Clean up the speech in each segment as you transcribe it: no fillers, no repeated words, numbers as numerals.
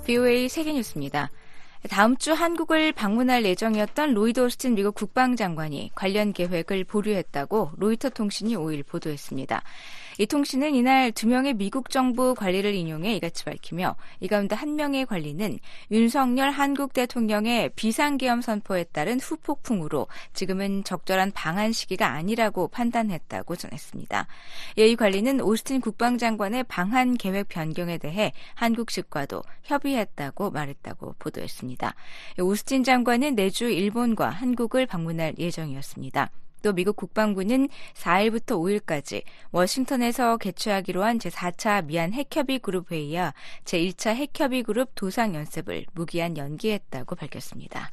VOA 세계뉴스입니다. 다음 주 한국을 방문할 예정이었던 로이드 오스틴 미국 국방장관이 관련 계획을 보류했다고 로이터 통신이 5일 보도했습니다. 이 통신은 이날 2명의 미국 정부 관리를 인용해 이같이 밝히며 이 가운데 한 명의 관리는 윤석열 한국 대통령의 비상계엄 선포에 따른 후폭풍으로 지금은 적절한 방한 시기가 아니라고 판단했다고 전했습니다. 이 관리는 오스틴 국방장관의 방한 계획 변경에 대해 한국 측과도 협의했다고 말했다고 보도했습니다. 오스틴 장관은 내주 일본과 한국을 방문할 예정이었습니다. 또 미국 국방부는 4일부터 5일까지 워싱턴에서 개최하기로 한 제4차 미한 핵협의 그룹 회의와 제1차 핵협의 그룹 도상 연습을 무기한 연기했다고 밝혔습니다.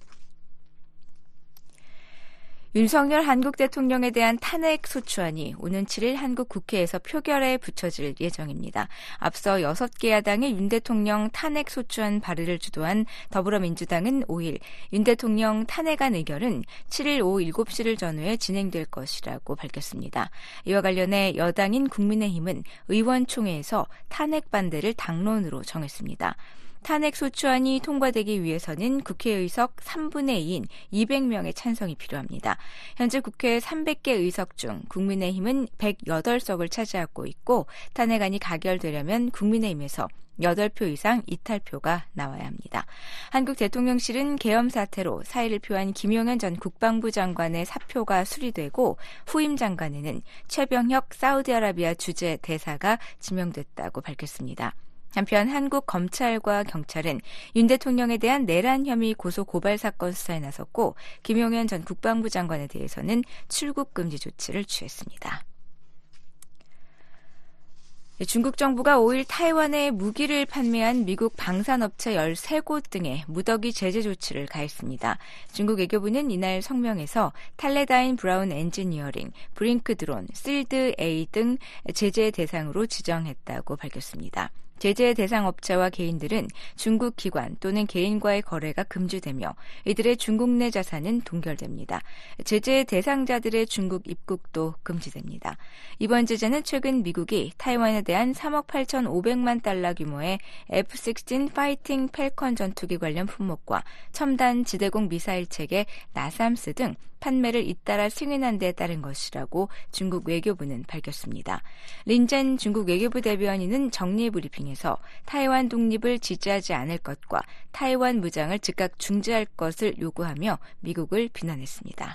윤석열 한국 대통령에 대한 탄핵 소추안이 오는 7일 한국 국회에서 표결에 붙여질 예정입니다. 앞서 6개 야당의 윤 대통령 탄핵 소추안 발의를 주도한 더불어민주당은 5일 윤 대통령 탄핵안 의결은 7일 오후 7시를 전후에 진행될 것이라고 밝혔습니다. 이와 관련해 여당인 국민의힘은 의원총회에서 탄핵 반대를 당론으로 정했습니다. 탄핵 소추안이 통과되기 위해서는 국회의석 3분의 2인 200명의 찬성이 필요합니다. 현재 국회 300개 의석 중 국민의힘은 108석을 차지하고 있고 탄핵안이 가결되려면 국민의힘에서 8표 이상 이탈표가 나와야 합니다. 한국 대통령실은 계엄 사태로 사의를 표한 김용현 전 국방부 장관의 사표가 수리되고 후임 장관에는 최병혁 사우디아라비아 주재 대사가 지명됐다고 밝혔습니다. 한편 한국 검찰과 경찰은 윤 대통령에 대한 내란 혐의 고소 고발 사건 수사에 나섰고 김용현 전 국방부 장관에 대해서는 출국 금지 조치를 취했습니다. 중국 정부가 5일 타이완에 무기를 판매한 미국 방산업체 13곳 등에 무더기 제재 조치를 가했습니다. 중국 외교부는 이날 성명에서 탈레다인 브라운 엔지니어링, 브링크 드론, 실드 A 등 제재 대상으로 지정했다고 밝혔습니다. 제재 대상 업체와 개인들은 중국 기관 또는 개인과의 거래가 금지되며 이들의 중국 내 자산은 동결됩니다. 제재 대상자들의 중국 입국도 금지됩니다. 이번 제재는 최근 미국이 타이완에 대한 3억 8,500만 달러 규모의 F-16 파이팅 팰컨 전투기 관련 품목과 첨단 지대공 미사일 체계 나삼스 등 판매를 잇따라 승인한 데 따른 것이라고 중국 외교부는 밝혔습니다. 린젠 중국 외교부 대변인은 정례 브리핑에서 타이완 독립을 지지하지 않을 것과 타이완 무장을 즉각 중지할 것을 요구하며 미국을 비난했습니다.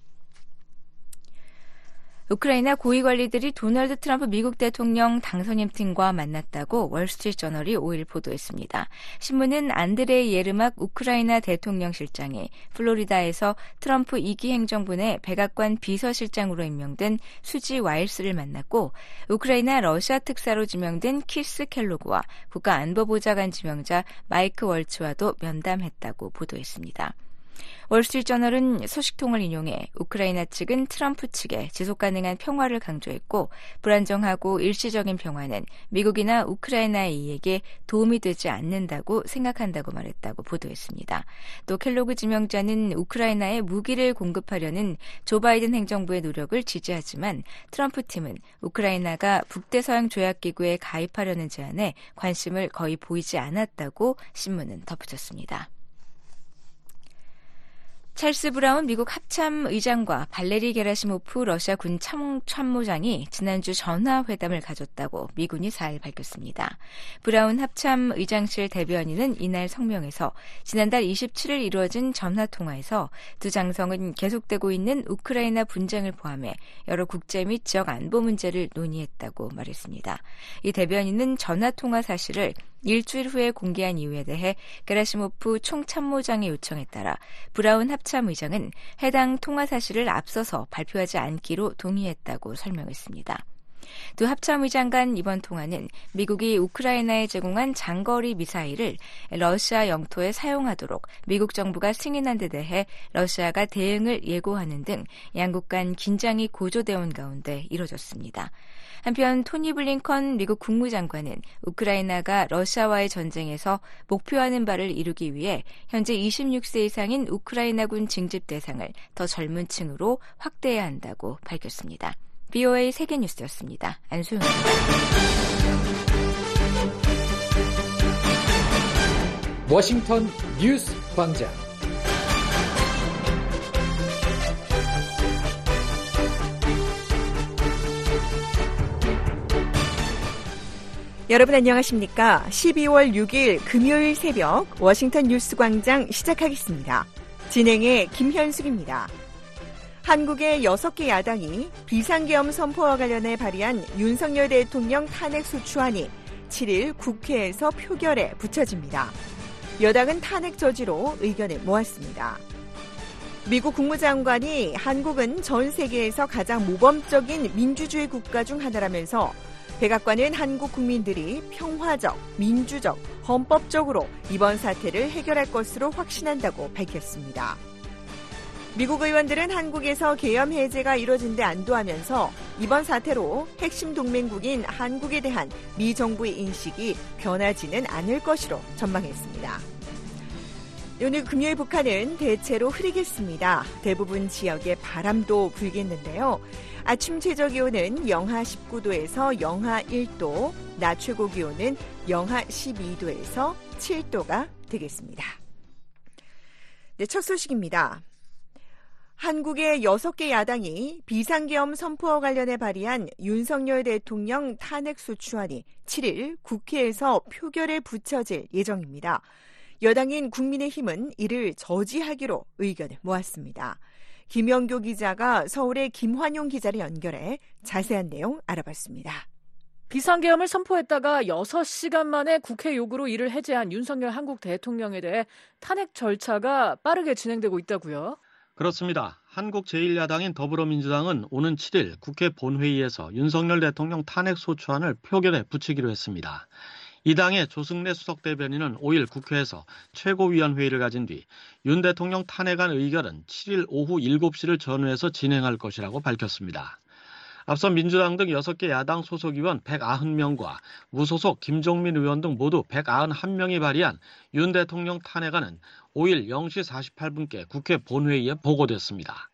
우크라이나 고위 관리들이 도널드 트럼프 미국 대통령 당선인 팀과 만났다고 월스트리트저널이 5일 보도했습니다. 신문은 안드레이 예르막 우크라이나 대통령 실장이 플로리다에서 트럼프 2기 행정부 내 백악관 비서실장으로 임명된 수지 와일스를 만났고 우크라이나 러시아 특사로 지명된 키스 켈로그와 국가안보보좌관 지명자 마이크 월츠와도 면담했다고 보도했습니다. 월스트리트저널은 소식통을 인용해 우크라이나 측은 트럼프 측에 지속가능한 평화를 강조했고 불안정하고 일시적인 평화는 미국이나 우크라이나의 이익에 도움이 되지 않는다고 생각한다고 말했다고 보도했습니다. 또 켈로그 지명자는 우크라이나에 무기를 공급하려는 조 바이든 행정부의 노력을 지지하지만 트럼프 팀은 우크라이나가 북대서양 조약기구에 가입하려는 제안에 관심을 거의 보이지 않았다고 신문은 덧붙였습니다. 찰스 브라운 미국 합참 의장과 발레리 게라시모프 러시아 군 참모장이 지난주 전화회담을 가졌다고 미군이 4일 밝혔습니다. 브라운 합참 의장실 대변인은 이날 성명에서 지난달 27일 이루어진 전화통화에서 두 장성은 계속되고 있는 우크라이나 분쟁을 포함해 여러 국제 및 지역 안보 문제를 논의했다고 말했습니다. 이 대변인은 전화통화 사실을 일주일 후에 공개한 이유에 대해 게라시모프 총참모장의 요청에 따라 브라운 합참 의장은 해당 통화 사실을 앞서서 발표하지 않기로 동의했다고 설명했습니다. 두 합참 의장 간 이번 통화는 미국이 우크라이나에 제공한 장거리 미사일을 러시아 영토에 사용하도록 미국 정부가 승인한 데 대해 러시아가 대응을 예고하는 등 양국 간 긴장이 고조되어 온 가운데 이뤄졌습니다. 한편 토니 블링컨 미국 국무장관은 우크라이나가 러시아와의 전쟁에서 목표하는 바를 이루기 위해 현재 26세 이상인 우크라이나군 징집 대상을 더 젊은 층으로 확대해야 한다고 밝혔습니다. VOA 세계뉴스였습니다. 안소영입니다. 워싱턴 뉴스 광장. 여러분 안녕하십니까? 12월 6일 금요일 새벽 워싱턴 뉴스 광장 시작하겠습니다. 진행의 김현숙입니다. 한국의 6개 야당이 비상계엄 선포와 관련해 발의한 윤석열 대통령 탄핵소추안이 7일 국회에서 표결에 붙여집니다. 여당은 탄핵 저지로 의견을 모았습니다. 미국 국무장관이 한국은 전 세계에서 가장 모범적인 민주주의 국가 중 하나라면서 백악관은 한국 국민들이 평화적, 민주적, 헌법적으로 이번 사태를 해결할 것으로 확신한다고 밝혔습니다. 미국 의원들은 한국에서 계엄 해제가 이뤄진 데 안도하면서 이번 사태로 핵심 동맹국인 한국에 대한 미 정부의 인식이 변하지는 않을 것으로 전망했습니다. 오늘 금요일 북한은 대체로 흐리겠습니다. 대부분 지역에 바람도 불겠는데요. 아침 최저기온은 영하 19도에서 영하 1도, 낮 최고기온은 영하 12도에서 7도가 되겠습니다. 네, 첫 소식입니다. 한국의 6개 야당이 비상계엄 선포와 관련해 발의한 윤석열 대통령 탄핵소추안이 7일 국회에서 표결에 붙여질 예정입니다. 여당인 국민의힘은 이를 저지하기로 의견을 모았습니다. 김영교 기자가 서울의 김환용 기자를 연결해 자세한 내용 알아봤습니다. 비상계엄을 선포했다가 6시간 만에 국회 요구로 이를 해제한 윤석열 한국 대통령에 대해 탄핵 절차가 빠르게 진행되고 있다고요? 그렇습니다. 한국 제1야당인 더불어민주당은 오는 7일 국회 본회의에서 윤석열 대통령 탄핵소추안을 표결에 붙이기로 했습니다. 이 당의 조승래 수석대변인은 5일 국회에서 최고위원회의를 가진 뒤 윤 대통령 탄핵안 의결은 7일 오후 7시를 전후해서 진행할 것이라고 밝혔습니다. 앞서 민주당 등 6개 야당 소속 의원 190명과 무소속 김종민 의원 등 모두 191명이 발의한 윤 대통령 탄핵안은 5일 0시 48분께 국회 본회의에 보고됐습니다.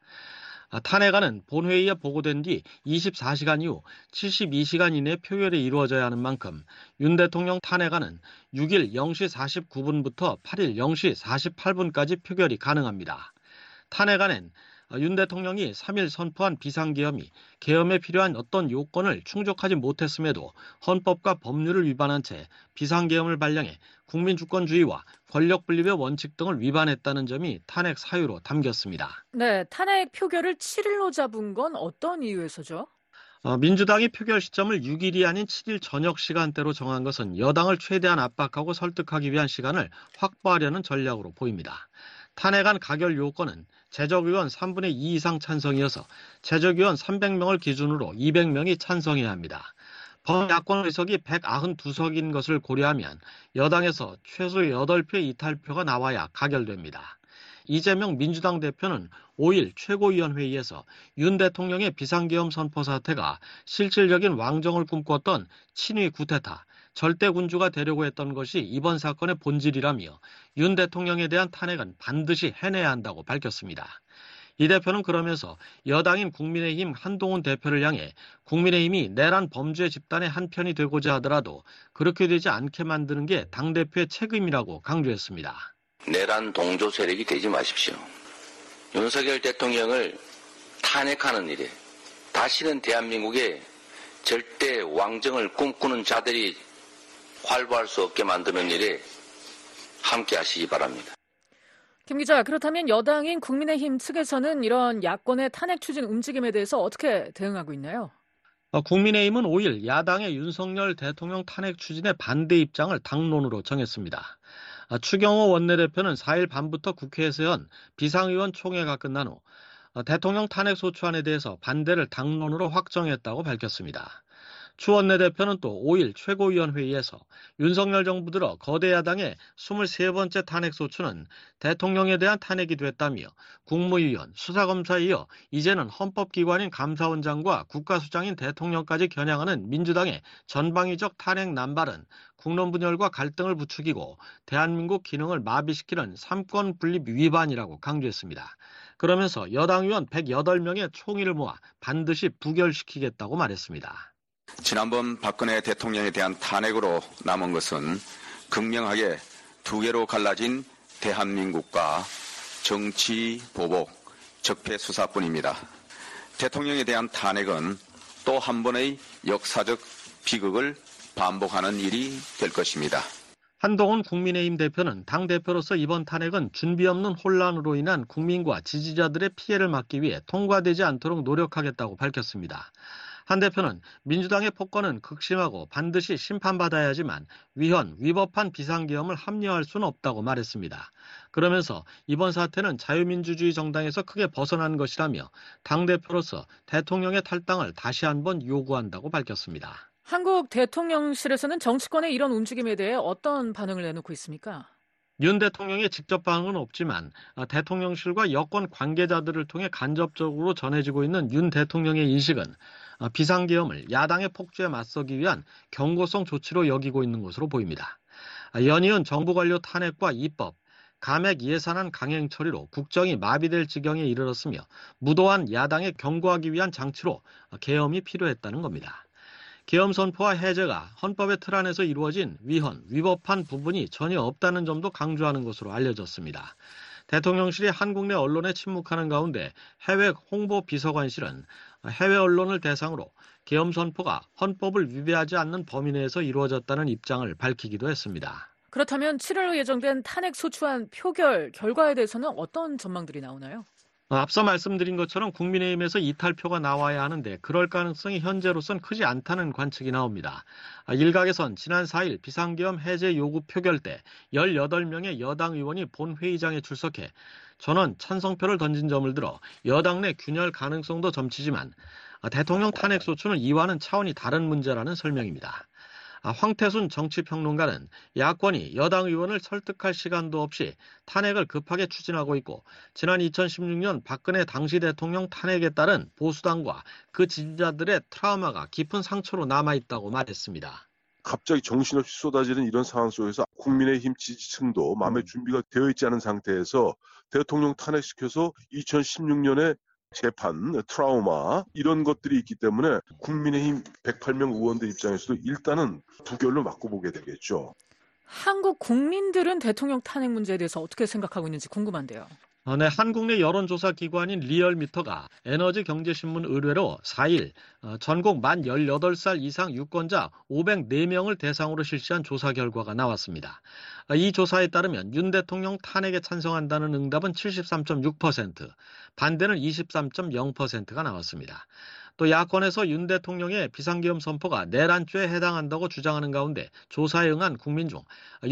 탄핵안은 본회의에 보고된 뒤 24시간 이후 72시간 이내 표결이 이루어져야 하는 만큼 윤 대통령 탄핵안은 6일 0시 49분부터 8일 0시 48분까지 표결이 가능합니다. 탄핵안엔 윤 대통령이 3일 선포한 비상계엄이 계엄에 필요한 어떤 요건을 충족하지 못했음에도 헌법과 법률을 위반한 채 비상계엄을 발령해 국민주권주의와 권력분립의 원칙 등을 위반했다는 점이 탄핵 사유로 담겼습니다. 네, 탄핵 표결을 7일로 잡은 건 어떤 이유에서죠? 민주당이 표결 시점을 6일이 아닌 7일 저녁 시간대로 정한 것은 여당을 최대한 압박하고 설득하기 위한 시간을 확보하려는 전략으로 보입니다. 탄핵안 가결 요건은 재적의원 3분의 2 이상 찬성이어서 재적의원 300명을 기준으로 200명이 찬성해야 합니다. 범야권 의석이 192석인 것을 고려하면 여당에서 최소 8표의 이탈표가 나와야 가결됩니다. 이재명 민주당 대표는 5일 최고위원회의에서 윤 대통령의 비상계엄 선포 사태가 실질적인 왕정을 꿈꿨던 친위 구테타, 절대군주가 되려고 했던 것이 이번 사건의 본질이라며 윤 대통령에 대한 탄핵은 반드시 해내야 한다고 밝혔습니다. 이 대표는 그러면서 여당인 국민의힘 한동훈 대표를 향해 국민의힘이 내란 범죄 집단의 한 편이 되고자 하더라도 그렇게 되지 않게 만드는 게 당대표의 책임이라고 강조했습니다. 내란 동조 세력이 되지 마십시오. 윤석열 대통령을 탄핵하는 일에 다시는 대한민국의 절대 왕정을 꿈꾸는 자들이 활보할 수 없게 만드는 일에 함께 하시기 바랍니다. 김 기자, 그렇다면 여당인 국민의힘 측에서는 이런 야권의 탄핵 추진 움직임에 대해서 어떻게 대응하고 있나요? 국민의힘은 5일 야당의 윤석열 대통령 탄핵 추진에 반대 입장을 당론으로 정했습니다. 추경호 원내대표는 4일 밤부터 국회에서 연 비상의원 총회가 끝난 후 대통령 탄핵 소추안에 대해서 반대를 당론으로 확정했다고 밝혔습니다. 추 원내대표는 또 5일 최고위원회의에서 윤석열 정부 들어 거대 야당의 23번째 탄핵소추는 대통령에 대한 탄핵이 됐다며 국무위원, 수사검사에 이어 이제는 헌법기관인 감사원장과 국가수장인 대통령까지 겨냥하는 민주당의 전방위적 탄핵 남발은 국론분열과 갈등을 부추기고 대한민국 기능을 마비시키는 삼권 분립 위반이라고 강조했습니다. 그러면서 여당 의원 108명의 총의를 모아 반드시 부결시키겠다고 말했습니다. 지난번 박근혜 대통령에 대한 탄핵으로 남은 것은 극명하게 두 개로 갈라진 대한민국과 정치 보복, 적폐 수사뿐입니다. 대통령에 대한 탄핵은 또 한 번의 역사적 비극을 반복하는 일이 될 것입니다. 한동훈 국민의힘 대표는 당대표로서 이번 탄핵은 준비 없는 혼란으로 인한 국민과 지지자들의 피해를 막기 위해 통과되지 않도록 노력하겠다고 밝혔습니다. 한 대표는 민주당의 폭거는 극심하고 반드시 심판받아야 하지만 위헌, 위법한 비상계엄을 합리화할 수는 없다고 말했습니다. 그러면서 이번 사태는 자유민주주의 정당에서 크게 벗어난 것이라며 당대표로서 대통령의 탈당을 다시 한번 요구한다고 밝혔습니다. 한국 대통령실에서는 정치권의 이런 움직임에 대해 어떤 반응을 내놓고 있습니까? 윤 대통령의 직접 반응은 없지만 대통령실과 여권 관계자들을 통해 간접적으로 전해지고 있는 윤 대통령의 인식은 비상계엄을 야당의 폭주에 맞서기 위한 경고성 조치로 여기고 있는 것으로 보입니다. 연이은 정부 관료 탄핵과 입법, 감액 예산안 강행 처리로 국정이 마비될 지경에 이르렀으며 무도한 야당에 경고하기 위한 장치로 계엄이 필요했다는 겁니다. 계엄 선포와 해제가 헌법의 틀 안에서 이루어진 위헌, 위법한 부분이 전혀 없다는 점도 강조하는 것으로 알려졌습니다. 대통령실이 한국 내 언론에 침묵하는 가운데 해외 홍보 비서관실은 해외 언론을 대상으로 계엄 선포가 헌법을 위배하지 않는 범위 내에서 이루어졌다는 입장을 밝히기도 했습니다. 그렇다면 7월로 예정된 탄핵 소추안 표결 결과에 대해서는 어떤 전망들이 나오나요? 앞서 말씀드린 것처럼 국민의힘에서 이탈표가 나와야 하는데 그럴 가능성이 현재로선 크지 않다는 관측이 나옵니다. 일각에선 지난 4일 비상계엄 해제 요구 표결 때 18명의 여당 의원이 본회의장에 출석해 전원 찬성표를 던진 점을 들어 여당 내 균열 가능성도 점치지만 대통령 탄핵 소추는 이와는 차원이 다른 문제라는 설명입니다. 황태순 정치평론가는 야권이 여당 의원을 설득할 시간도 없이 탄핵을 급하게 추진하고 있고 지난 2016년 박근혜 당시 대통령 탄핵에 따른 보수당과 그 지지자들의 트라우마가 깊은 상처로 남아있다고 말했습니다. 갑자기 정신없이 쏟아지는 이런 상황 속에서 국민의힘 지지층도 마음의 준비가 되어 있지 않은 상태에서 대통령 탄핵시켜서 2016년에 재판, 트라우마 이런 것들이 있기 때문에 국민의힘 108명 의원들 입장에서도 일단은 두 결로 맞고보게 되겠죠. 한국 국민들은 대통령 탄핵 문제에 대해서 어떻게 생각하고 있는지 궁금한데요. 네, 한국 내 여론조사 기관인 리얼미터가 에너지경제신문 의뢰로 4일 전국 만 18살 이상 유권자 504명을 대상으로 실시한 조사 결과가 나왔습니다. 이 조사에 따르면 윤 대통령 탄핵에 찬성한다는 응답은 73.6%, 반대는 23.0%가 나왔습니다. 또 야권에서 윤 대통령의 비상계엄 선포가 내란죄에 해당한다고 주장하는 가운데 조사에 응한 국민 중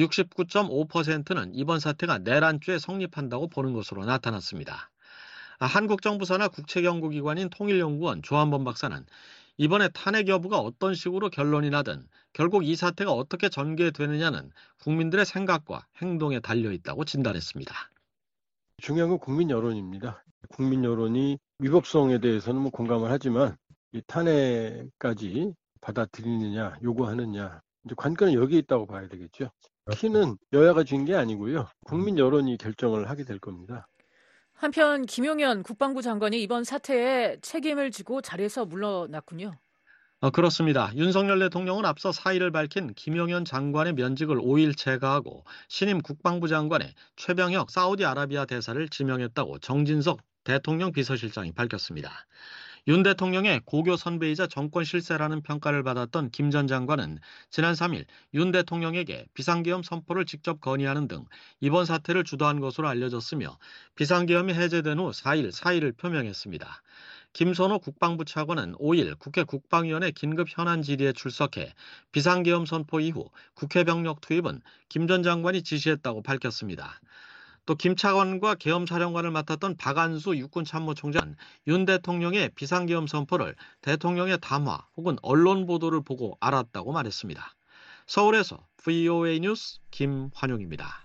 69.5%는 이번 사태가 내란죄에 성립한다고 보는 것으로 나타났습니다. 한국 정부 산하 국책연구기관인 통일연구원 조한범 박사는 이번에 탄핵 여부가 어떤 식으로 결론이 나든 결국 이 사태가 어떻게 전개되느냐는 국민들의 생각과 행동에 달려있다고 진단했습니다. 중요한 건 국민 여론입니다. 국민 여론이 위법성에 대해서는 공감을 하지만 이 탄핵까지 받아들이느냐 요구하느냐 이제 관건은 여기에 있다고 봐야 되겠죠. 키는 여야가 쥔 게 아니고요. 국민 여론이 결정을 하게 될 겁니다. 한편 김용현 국방부 장관이 이번 사태에 책임을 지고 자리에서 물러났군요. 그렇습니다. 윤석열 대통령은 앞서 사의를 밝힌 김용현 장관의 면직을 5일 체가하고 신임 국방부 장관에 최병혁 사우디아라비아 대사를 지명했다고 정진석 대통령 비서실장이 밝혔습니다. 윤 대통령의 고교 선배이자 정권 실세라는 평가를 받았던 김 전 장관은 지난 3일 윤 대통령에게 비상계엄 선포를 직접 건의하는 등 이번 사태를 주도한 것으로 알려졌으며 비상계엄이 해제된 후 4일 사의를 표명했습니다. 김선호 국방부 차관은 5일 국회 국방위원회 긴급 현안 질의에 출석해 비상계엄 선포 이후 국회 병력 투입은 김 전 장관이 지시했다고 밝혔습니다. 또 김 차관과 계엄 사령관을 맡았던 박안수 육군참모총장은 윤 대통령의 비상계엄 선포를 대통령의 담화 혹은 언론 보도를 보고 알았다고 말했습니다. 서울에서 VOA 뉴스 김환용입니다.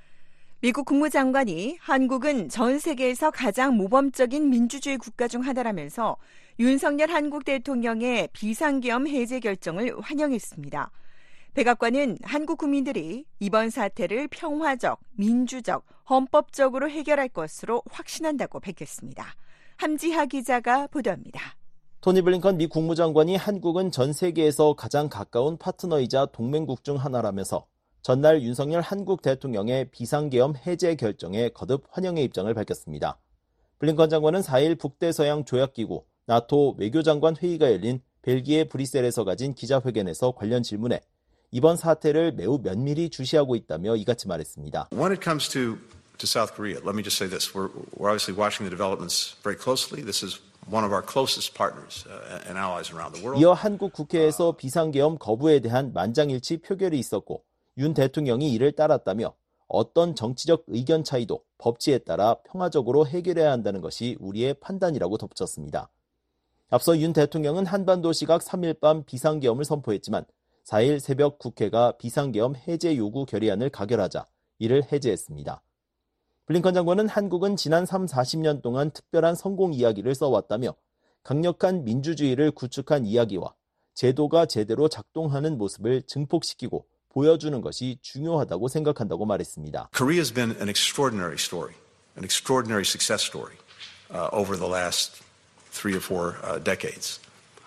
미국 국무장관이 한국은 전 세계에서 가장 모범적인 민주주의 국가 중 하나라면서 윤석열 한국 대통령의 비상계엄 해제 결정을 환영했습니다. 백악관은 한국 국민들이 이번 사태를 평화적, 민주적, 헌법적으로 해결할 것으로 확신한다고 밝혔습니다. 함지하 기자가 보도합니다. 토니 블링컨 미 국무장관이 한국은 전 세계에서 가장 가까운 파트너이자 동맹국 중 하나라면서 전날 윤석열 한국 대통령의 비상계엄 해제 결정에 거듭 환영의 입장을 밝혔습니다. 블링컨 장관은 4일 북대서양 조약기구 나토 외교장관 회의가 열린 벨기에 브뤼셀에서 가진 기자회견에서 관련 질문에 이번 사태를 매우 면밀히 주시하고 있다며 이같이 말했습니다. When it comes to South Korea, let me just say this. We're obviously watching the developments very closely. This is one of our closest partners and allies around the world. 이어 한국 국회에서 비상계엄 거부에 대한 만장일치 표결이 있었고 윤 대통령이 이를 따랐다며 어떤 정치적 의견 차이도 법치에 따라 평화적으로 해결해야 한다는 것이 우리의 판단이라고 덧붙였습니다. 앞서 윤 대통령은 한반도 시각 3일 밤 비상계엄을 선포했지만 4일 새벽 국회가 비상계엄 해제 요구 결의안을 가결하자 이를 해제했습니다. 블링컨 장관은 한국은 지난 40년 동안 특별한 성공 이야기를 써왔다며 강력한 민주주의를 구축한 이야기와 제도가 제대로 작동하는 모습을 증폭시키고 보여주는 것이 중요하다고 생각한다고 말했습니다. Korea has been an extraordinary story, an extraordinary success story over the last 3 or 4 decades.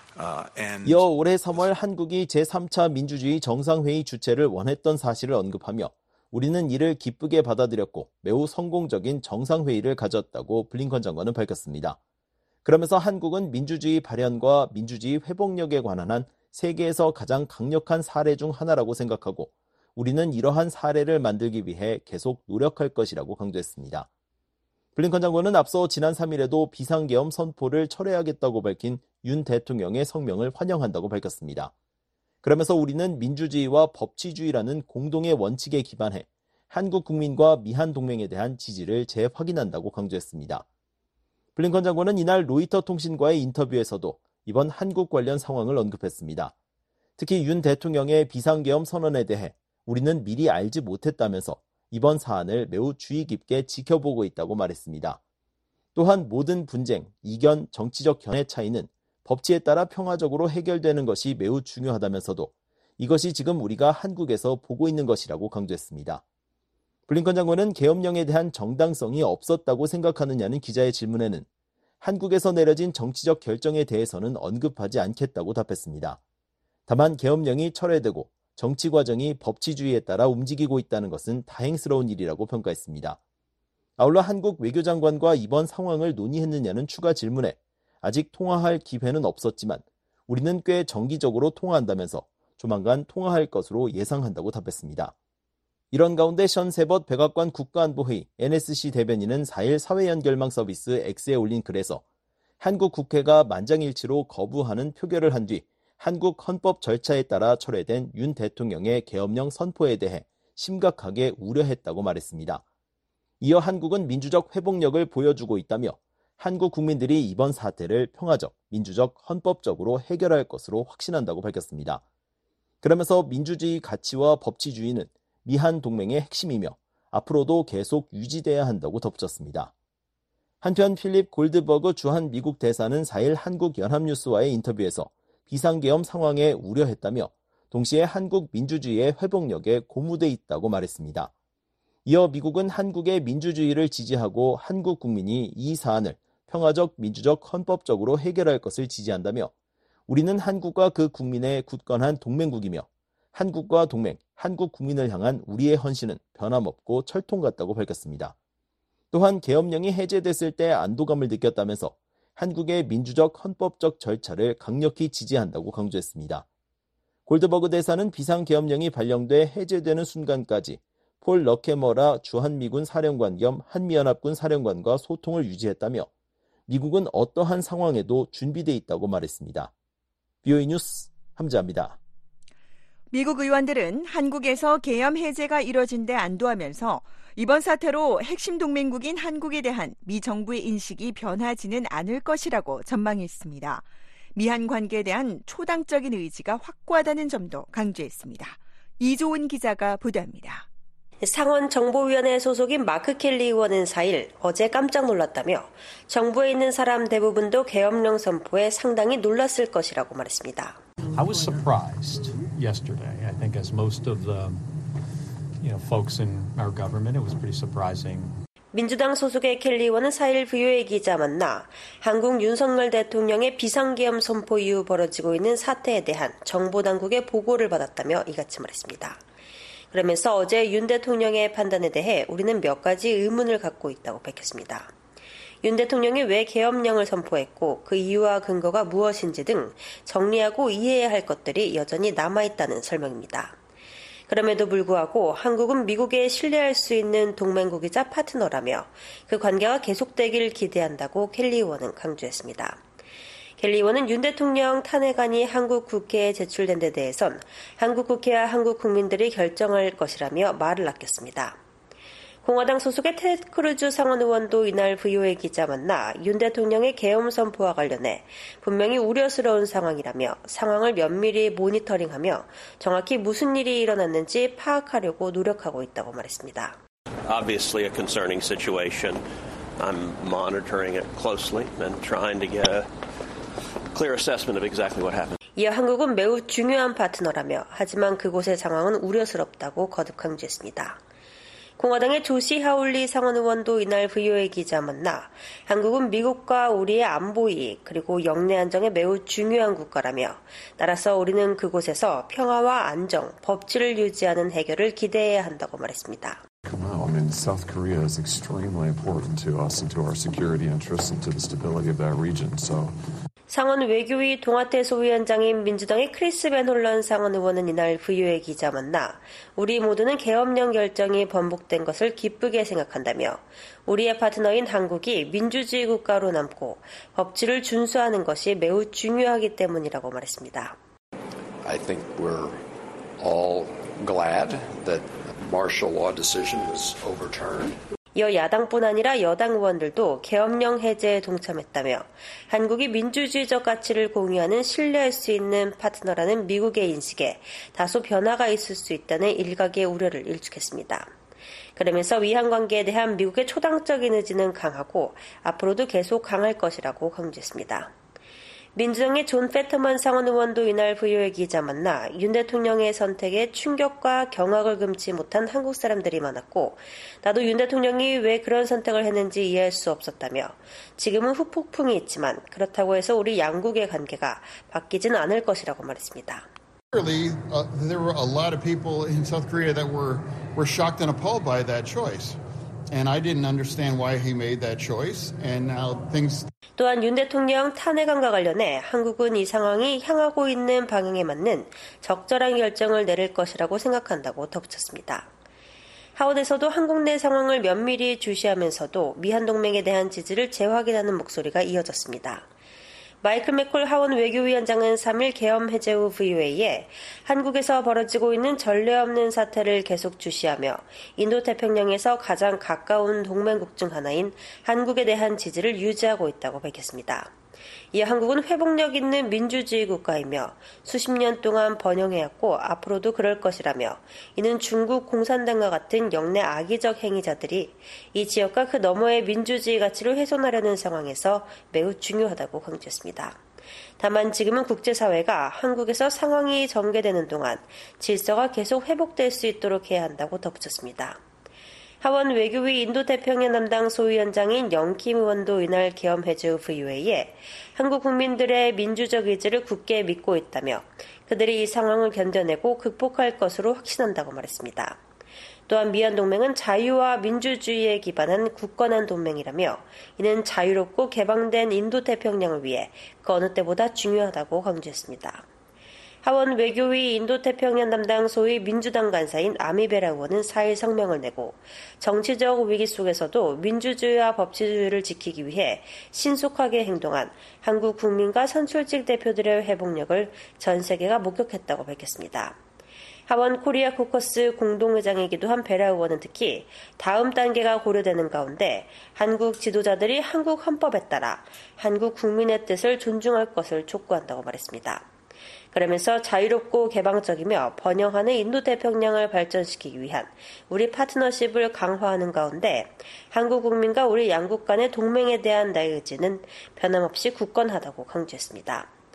이어 올해 3월 한국이 제3차 민주주의 정상회의 주최를 원했던 사실을 언급하며 우리는 이를 기쁘게 받아들였고 매우 성공적인 정상회의를 가졌다고 블링컨 장관은 밝혔습니다. 그러면서 한국은 민주주의 발현과 민주주의 회복력에 관한 한 세계에서 가장 강력한 사례 중 하나라고 생각하고 우리는 이러한 사례를 만들기 위해 계속 노력할 것이라고 강조했습니다. 블링컨 장관은 앞서 지난 3일에도 비상계엄 선포를 철회하겠다고 밝힌 윤 대통령의 성명을 환영한다고 밝혔습니다. 그러면서 우리는 민주주의와 법치주의라는 공동의 원칙에 기반해 한국 국민과 미한 동맹에 대한 지지를 재확인한다고 강조했습니다. 블링컨 장관은 이날 로이터 통신과의 인터뷰에서도 이번 한국 관련 상황을 언급했습니다. 특히 윤 대통령의 비상계엄 선언에 대해 우리는 미리 알지 못했다면서 이번 사안을 매우 주의 깊게 지켜보고 있다고 말했습니다. 또한 모든 분쟁, 이견, 정치적 견해 차이는 법치에 따라 평화적으로 해결되는 것이 매우 중요하다면서도 이것이 지금 우리가 한국에서 보고 있는 것이라고 강조했습니다. 블링컨 장관은 계엄령에 대한 정당성이 없었다고 생각하느냐는 기자의 질문에는 한국에서 내려진 정치적 결정에 대해서는 언급하지 않겠다고 답했습니다. 다만 계엄령이 철회되고 정치 과정이 법치주의에 따라 움직이고 있다는 것은 다행스러운 일이라고 평가했습니다. 아울러 한국 외교장관과 이번 상황을 논의했느냐는 추가 질문에 아직 통화할 기회는 없었지만 우리는 꽤 정기적으로 통화한다면서 조만간 통화할 것으로 예상한다고 답했습니다. 이런 가운데 션 세벗 백악관 국가안보회의 NSC 대변인은 4일 사회연결망 서비스 X에 올린 글에서 한국 국회가 만장일치로 거부하는 표결을 한 뒤 한국 헌법 절차에 따라 철회된 윤 대통령의 계엄령 선포에 대해 심각하게 우려했다고 말했습니다. 이어 한국은 민주적 회복력을 보여주고 있다며 한국 국민들이 이번 사태를 평화적, 민주적, 헌법적으로 해결할 것으로 확신한다고 밝혔습니다. 그러면서 민주주의 가치와 법치주의는 미한 동맹의 핵심이며 앞으로도 계속 유지돼야 한다고 덧붙였습니다. 한편 필립 골드버그 주한 미국 대사는 4일 한국 연합뉴스와의 인터뷰에서 비상계엄 상황에 우려했다며 동시에 한국 민주주의의 회복력에 고무돼 있다고 말했습니다. 이어 미국은 한국의 민주주의를 지지하고 한국 국민이 이 사안을 평화적, 민주적, 헌법적으로 해결할 것을 지지한다며 우리는 한국과 그 국민의 굳건한 동맹국이며 한국과 동맹, 한국 국민을 향한 우리의 헌신은 변함없고 철통 같다고 밝혔습니다. 또한 계엄령이 해제됐을 때 안도감을 느꼈다면서 한국의 민주적, 헌법적 절차를 강력히 지지한다고 강조했습니다. 골드버그 대사는 비상계엄령이 발령돼 해제되는 순간까지 폴 러케머라 주한미군 사령관 겸 한미연합군 사령관과 소통을 유지했다며 미국은 어떠한 상황에도 준비돼 있다고 말했습니다. BOE 뉴스 함지아입니다. 미국 의원들은 한국에서 계엄 해제가 이뤄진 데 안도하면서 이번 사태로 핵심 동맹국인 한국에 대한 미 정부의 인식이 변하지는 않을 것이라고 전망했습니다. 미한 관계에 대한 초당적인 의지가 확고하다는 점도 강조했습니다. 이조은 기자가 보도합니다. 상원정보위원회 소속인 마크 켈리 의원은 4일 어제 깜짝 놀랐다며 정부에 있는 사람 대부분도 계엄령 선포에 상당히 놀랐을 것이라고 말했습니다. I was surprised yesterday. I think as most of the folks in our government, it was pretty surprising. 민주당 소속의 켈리 의원은 4일 VOA 기자 만나 한국 윤석열 대통령의 비상계엄 선포 이후 벌어지고 있는 사태에 대한 정보 당국의 보고를 받았다며 이같이 말했습니다. 그러면서 어제 윤 대통령의 판단에 대해 우리는 몇 가지 의문을 갖고 있다고 밝혔습니다. 윤 대통령이 왜 계엄령을 선포했고 그 이유와 근거가 무엇인지 등 정리하고 이해해야 할 것들이 여전히 남아있다는 설명입니다. 그럼에도 불구하고 한국은 미국에 신뢰할 수 있는 동맹국이자 파트너라며 그 관계가 계속되길 기대한다고 켈리 의원은 강조했습니다. 켈리 의원은 윤 대통령 탄핵안이 한국 국회에 제출된 데 대해선 한국 국회와 한국 국민들이 결정할 것이라며 말을 아꼈습니다. 공화당 소속의 테드 크루즈 상원 의원도 이날 VOA 기자 만나 윤 대통령의 계엄 선포와 관련해 분명히 우려스러운 상황이라며 상황을 면밀히 모니터링하며 정확히 무슨 일이 일어났는지 파악하려고 노력하고 있다고 말했습니다. Obviously a concerning situation. I'm monitoring it closely and trying to get a clear assessment of exactly what happened. 이어 한국은 매우 중요한 파트너라며 하지만 그곳의 상황은 우려스럽다고 거듭 강조했습니다. 공화당의 조시 하울리 상원 의원도 이날 VOA 기자 만나 한국은 미국과 우리의 안보 이익 그리고 영내 안정에 매우 중요한 국가라며 따라서 우리는 그곳에서 평화와 안정, 법治을 유지하는 해결을 기대해야 한다고 말했습니다. I mean, South Korea is extremely important to us and to our security interests and to the stability of that region. So 상원 외교위 동아태 소위원장인 민주당의 크리스 벤 홀런 상원 의원은 이날 VOA 기자 만나 우리 모두는 계엄령 결정이 번복된 것을 기쁘게 생각한다며 우리의 파트너인 한국이 민주주의 국가로 남고 법治을 준수하는 것이 매우 중요하기 때문이라고 말했습니다. I think we're all glad that martial law decision was overturned. 이어 야당뿐 아니라 여당 의원들도 계엄령 해제에 동참했다며 한국이 민주주의적 가치를 공유하는 신뢰할 수 있는 파트너라는 미국의 인식에 다소 변화가 있을 수 있다는 일각의 우려를 일축했습니다. 그러면서 위한 관계에 대한 미국의 초당적인 의지는 강하고 앞으로도 계속 강할 것이라고 강조했습니다. 민주당의 존 페터먼 상원 의원도 이날 VOA 기자 만나 윤 대통령의 선택에 충격과 경악을 금치 못한 한국 사람들이 많았고 나도 윤 대통령이 왜 그런 선택을 했는지 이해할 수 없었다며 지금은 후폭풍이 있지만 그렇다고 해서 우리 양국의 관계가 바뀌지는 않을 것이라고 말했습니다. There were a lot of people in South Korea that were shocked and appalled by that choice. And I didn't understand why he made that choice. And now things. 또한 윤 대통령 탄핵안과 관련해 한국은 이 상황이 향하고 있는 방향에 맞는 적절한 결정을 내릴 것이라고 생각한다고 덧붙였습니다. 하원에서도 한국 내 상황을 면밀히 주시하면서도 미한 동맹에 대한 지지를 재확인하는 목소리가 이어졌습니다. 마이클 맥콜 하원 외교위원장은 3일 계엄 해제 후 VOA에 한국에서 벌어지고 있는 전례 없는 사태를 계속 주시하며 인도태평양에서 가장 가까운 동맹국 중 하나인 한국에 대한 지지를 유지하고 있다고 밝혔습니다. 이어 한국은 회복력 있는 민주주의 국가이며 수십 년 동안 번영해왔고 앞으로도 그럴 것이라며 이는 중국 공산당과 같은 영내 악의적 행위자들이 이 지역과 그 너머의 민주주의 가치를 훼손하려는 상황에서 매우 중요하다고 강조했습니다. 다만 지금은 국제사회가 한국에서 상황이 전개되는 동안 질서가 계속 회복될 수 있도록 해야 한다고 덧붙였습니다. 하원 외교위 인도태평양 담당 소위원장인 영킴 의원도 이날 계엄 해제 후 VOA에 한국 국민들의 민주적 의지를 굳게 믿고 있다며 그들이 이 상황을 견뎌내고 극복할 것으로 확신한다고 말했습니다. 또한 미얀 동맹은 자유와 민주주의에 기반한 굳건한 동맹이라며 이는 자유롭고 개방된 인도태평양을 위해 그 어느 때보다 중요하다고 강조했습니다. 하원 외교위 인도태평양 담당 소위 민주당 간사인 아미베라 의원은 4일 성명을 내고 정치적 위기 속에서도 민주주의와 법치주의를 지키기 위해 신속하게 행동한 한국 국민과 선출직 대표들의 회복력을 전 세계가 목격했다고 밝혔습니다. 하원 코리아 코커스 공동의장이기도 한 베라 의원은 특히 다음 단계가 고려되는 가운데 한국 지도자들이 한국 헌법에 따라 한국 국민의 뜻을 존중할 것을 촉구한다고 말했습니다. 그러면서 자유롭고 개방적이며 번영하는 인도태평양을 발전시키기 위한 우리 파트너십을 강화하는 가운데 한국 국민과 우리 양국 간의 동맹에 대한 나의 의지는 변함없이 굳건하다고 강조했습니다.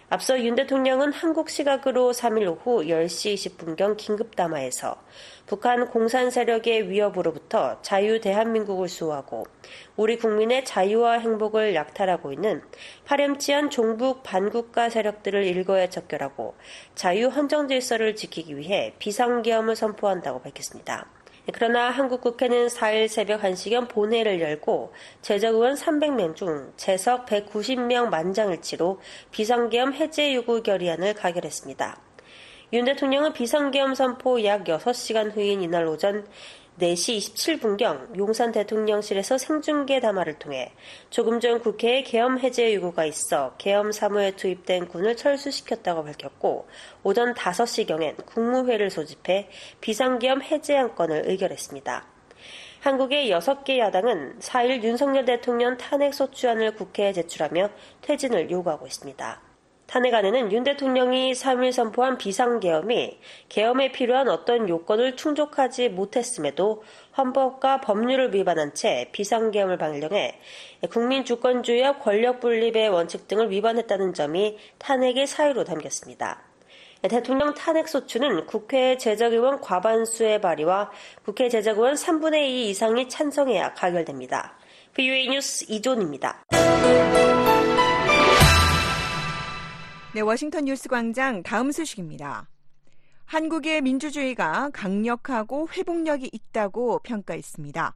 앞서 윤 대통령은 한국 시각으로 3일 오후 10시 20분경 긴급담화에서 북한 공산 세력의 위협으로부터 자유 대한민국을 수호하고 우리 국민의 자유와 행복을 약탈하고 있는 파렴치한 종북 반국가 세력들을 일거에 척결하고 자유 헌정 질서를 지키기 위해 비상계엄을 선포한다고 밝혔습니다. 그러나 한국 국회는 4일 새벽 1시경 본회의를 열고 제적의원 300명 중 재석 190명 만장일치로 비상계엄 해제 요구 결의안을 가결했습니다. 윤 대통령은 비상계엄 선포 약 6시간 후인 이날 오전 4시 27분경 용산 대통령실에서 생중계 담화를 통해 조금 전 국회에 계엄 해제 요구가 있어 계엄 사무에 투입된 군을 철수시켰다고 밝혔고 오전 5시경엔 국무회를 소집해 비상계엄 해제 안건을 의결했습니다. 한국의 6개 야당은 4일 윤석열 대통령 탄핵소추안을 국회에 제출하며 퇴진을 요구하고 있습니다. 탄핵안에는 윤 대통령이 3일 선포한 비상계엄이 계엄에 필요한 어떤 요건을 충족하지 못했음에도 헌법과 법률을 위반한 채 비상계엄을 방령해 국민 주권주의와 권력 분립의 원칙 등을 위반했다는 점이 탄핵의 사유로 담겼습니다. 대통령 탄핵소추는 국회 제적의원 과반수의 발의와 국회 제적의원 3분의 2 이상이 찬성해야 가결됩니다. VOA 뉴스 이존입니다. 네, 워싱턴 뉴스 광장 다음 소식입니다. 한국의 민주주의가 강력하고 회복력이 있다고 평가했습니다.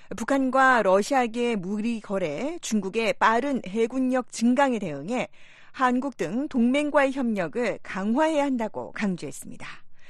북한과 러시아계의 무기 거래, 중국의 빠른 해군력 증강에 대응해 한국 등 동맹과의 협력을 강화해야 한다고 강조했습니다.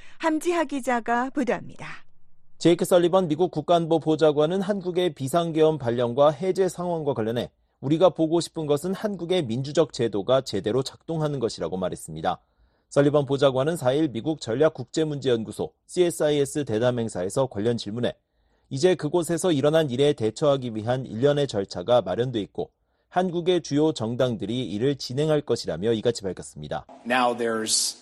함지하 기자가 보도합니다. 제이크 설리번 미국 국가안보 보좌관은 한국의 비상계엄 발령과 해제 상황과 관련해 우리가 보고 싶은 것은 한국의 민주적 제도가 제대로 작동하는 것이라고 말했습니다. 설리번 보좌관은 4일 미국 전략국제문제연구소 CSIS 대담 행사에서 관련 질문에 이제 그곳에서 일어난 일에 대처하기 위한 일련의 절차가 마련돼 있고 한국의 주요 정당들이 이를 진행할 것이라며 이같이 밝혔습니다. Now there's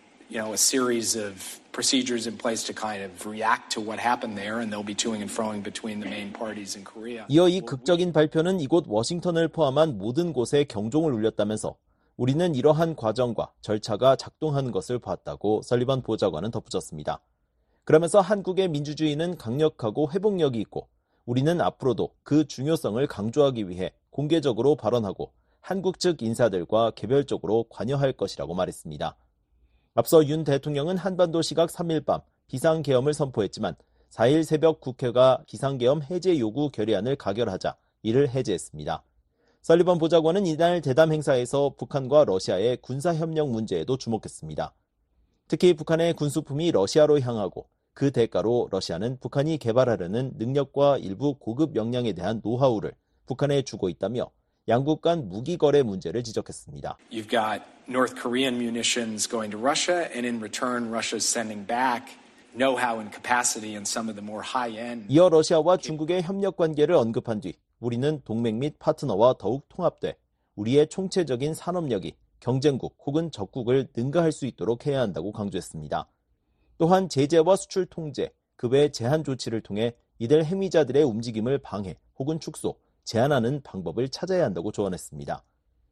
a series of procedures in place to kind of react to what happened there, and they'll be toing and froing between the main parties in Korea. 이어 이 극적인 발표는 이곳 워싱턴을 포함한 모든 곳에 경종을 울렸다면서 우리는 이러한 과정과 절차가 작동하는 것을 봤다고 설리번 보좌관은 덧붙였습니다. 그러면서 한국의 민주주의는 강력하고 회복력이 있고 우리는 앞으로도 그 중요성을 강조하기 위해 공개적으로 발언하고 한국 측 인사들과 개별적으로 관여할 것이라고 말했습니다. 앞서 윤 대통령은 한반도 시각 3일 밤 비상계엄을 선포했지만 4일 새벽 국회가 비상계엄 해제 요구 결의안을 가결하자 이를 해제했습니다. 설리번 보좌관은 이날 대담 행사에서 북한과 러시아의 군사협력 문제에도 주목했습니다. 특히 북한의 군수품이 러시아로 향하고 그 대가로 러시아는 북한이 개발하려는 능력과 일부 고급 역량에 대한 노하우를 북한에 주고 있다며 양국 간 무기 거래 문제를 지적했습니다. You've got North Korean munitions going to Russia, and in return, Russia's sending back know-how and capacity and some of the more high-end. 이어 러시아와 중국의 협력 관계를 언급한 뒤 우리는 동맹 및 파트너와 더욱 통합돼 우리의 총체적인 산업력이 경쟁국 혹은 적국을 능가할 수 있도록 해야 한다고 강조했습니다. 또한 제재와 수출 통제, 그 외 제한 조치를 통해 이들 행위자들의 움직임을 방해 혹은 축소, 제한하는 방법을 찾아야 한다고 조언했습니다.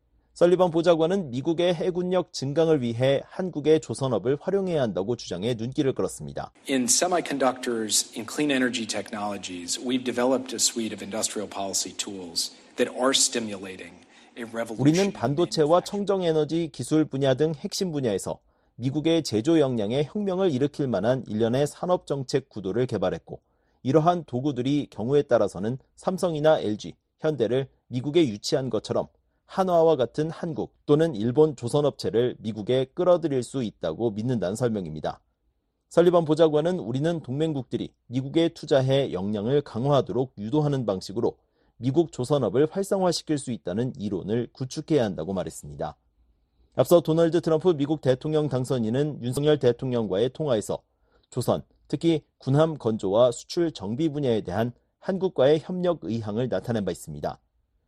설리번 보좌관은 미국의 해군력 증강을 위해 한국의 조선업을 활용해야 한다고 주장해 눈길을 끌었습니다. In semiconductors, in clean energy technologies, we've developed a suite of industrial policy tools that are stimulating a revolution. 우리는 반도체와 청정에너지 기술 분야 등 핵심 분야에서 미국의 제조 역량에 혁명을 일으킬 만한 일련의 산업정책 구도를 개발했고 이러한 도구들이 경우에 따라서는 삼성이나 LG, 현대를 미국에 유치한 것처럼 한화와 같은 한국 또는 일본 조선업체를 미국에 끌어들일 수 있다고 믿는다는 설명입니다. 설리번 보좌관은 우리는 동맹국들이 미국에 투자해 역량을 강화하도록 유도하는 방식으로 미국 조선업을 활성화시킬 수 있다는 이론을 구축해야 한다고 말했습니다. 앞서 도널드 트럼프 미국 대통령 당선인은 윤석열 대통령과의 통화에서 조선, 특히 군함 건조와 수출 정비 분야에 대한 한국과의 협력 의향을 나타낸 바 있습니다.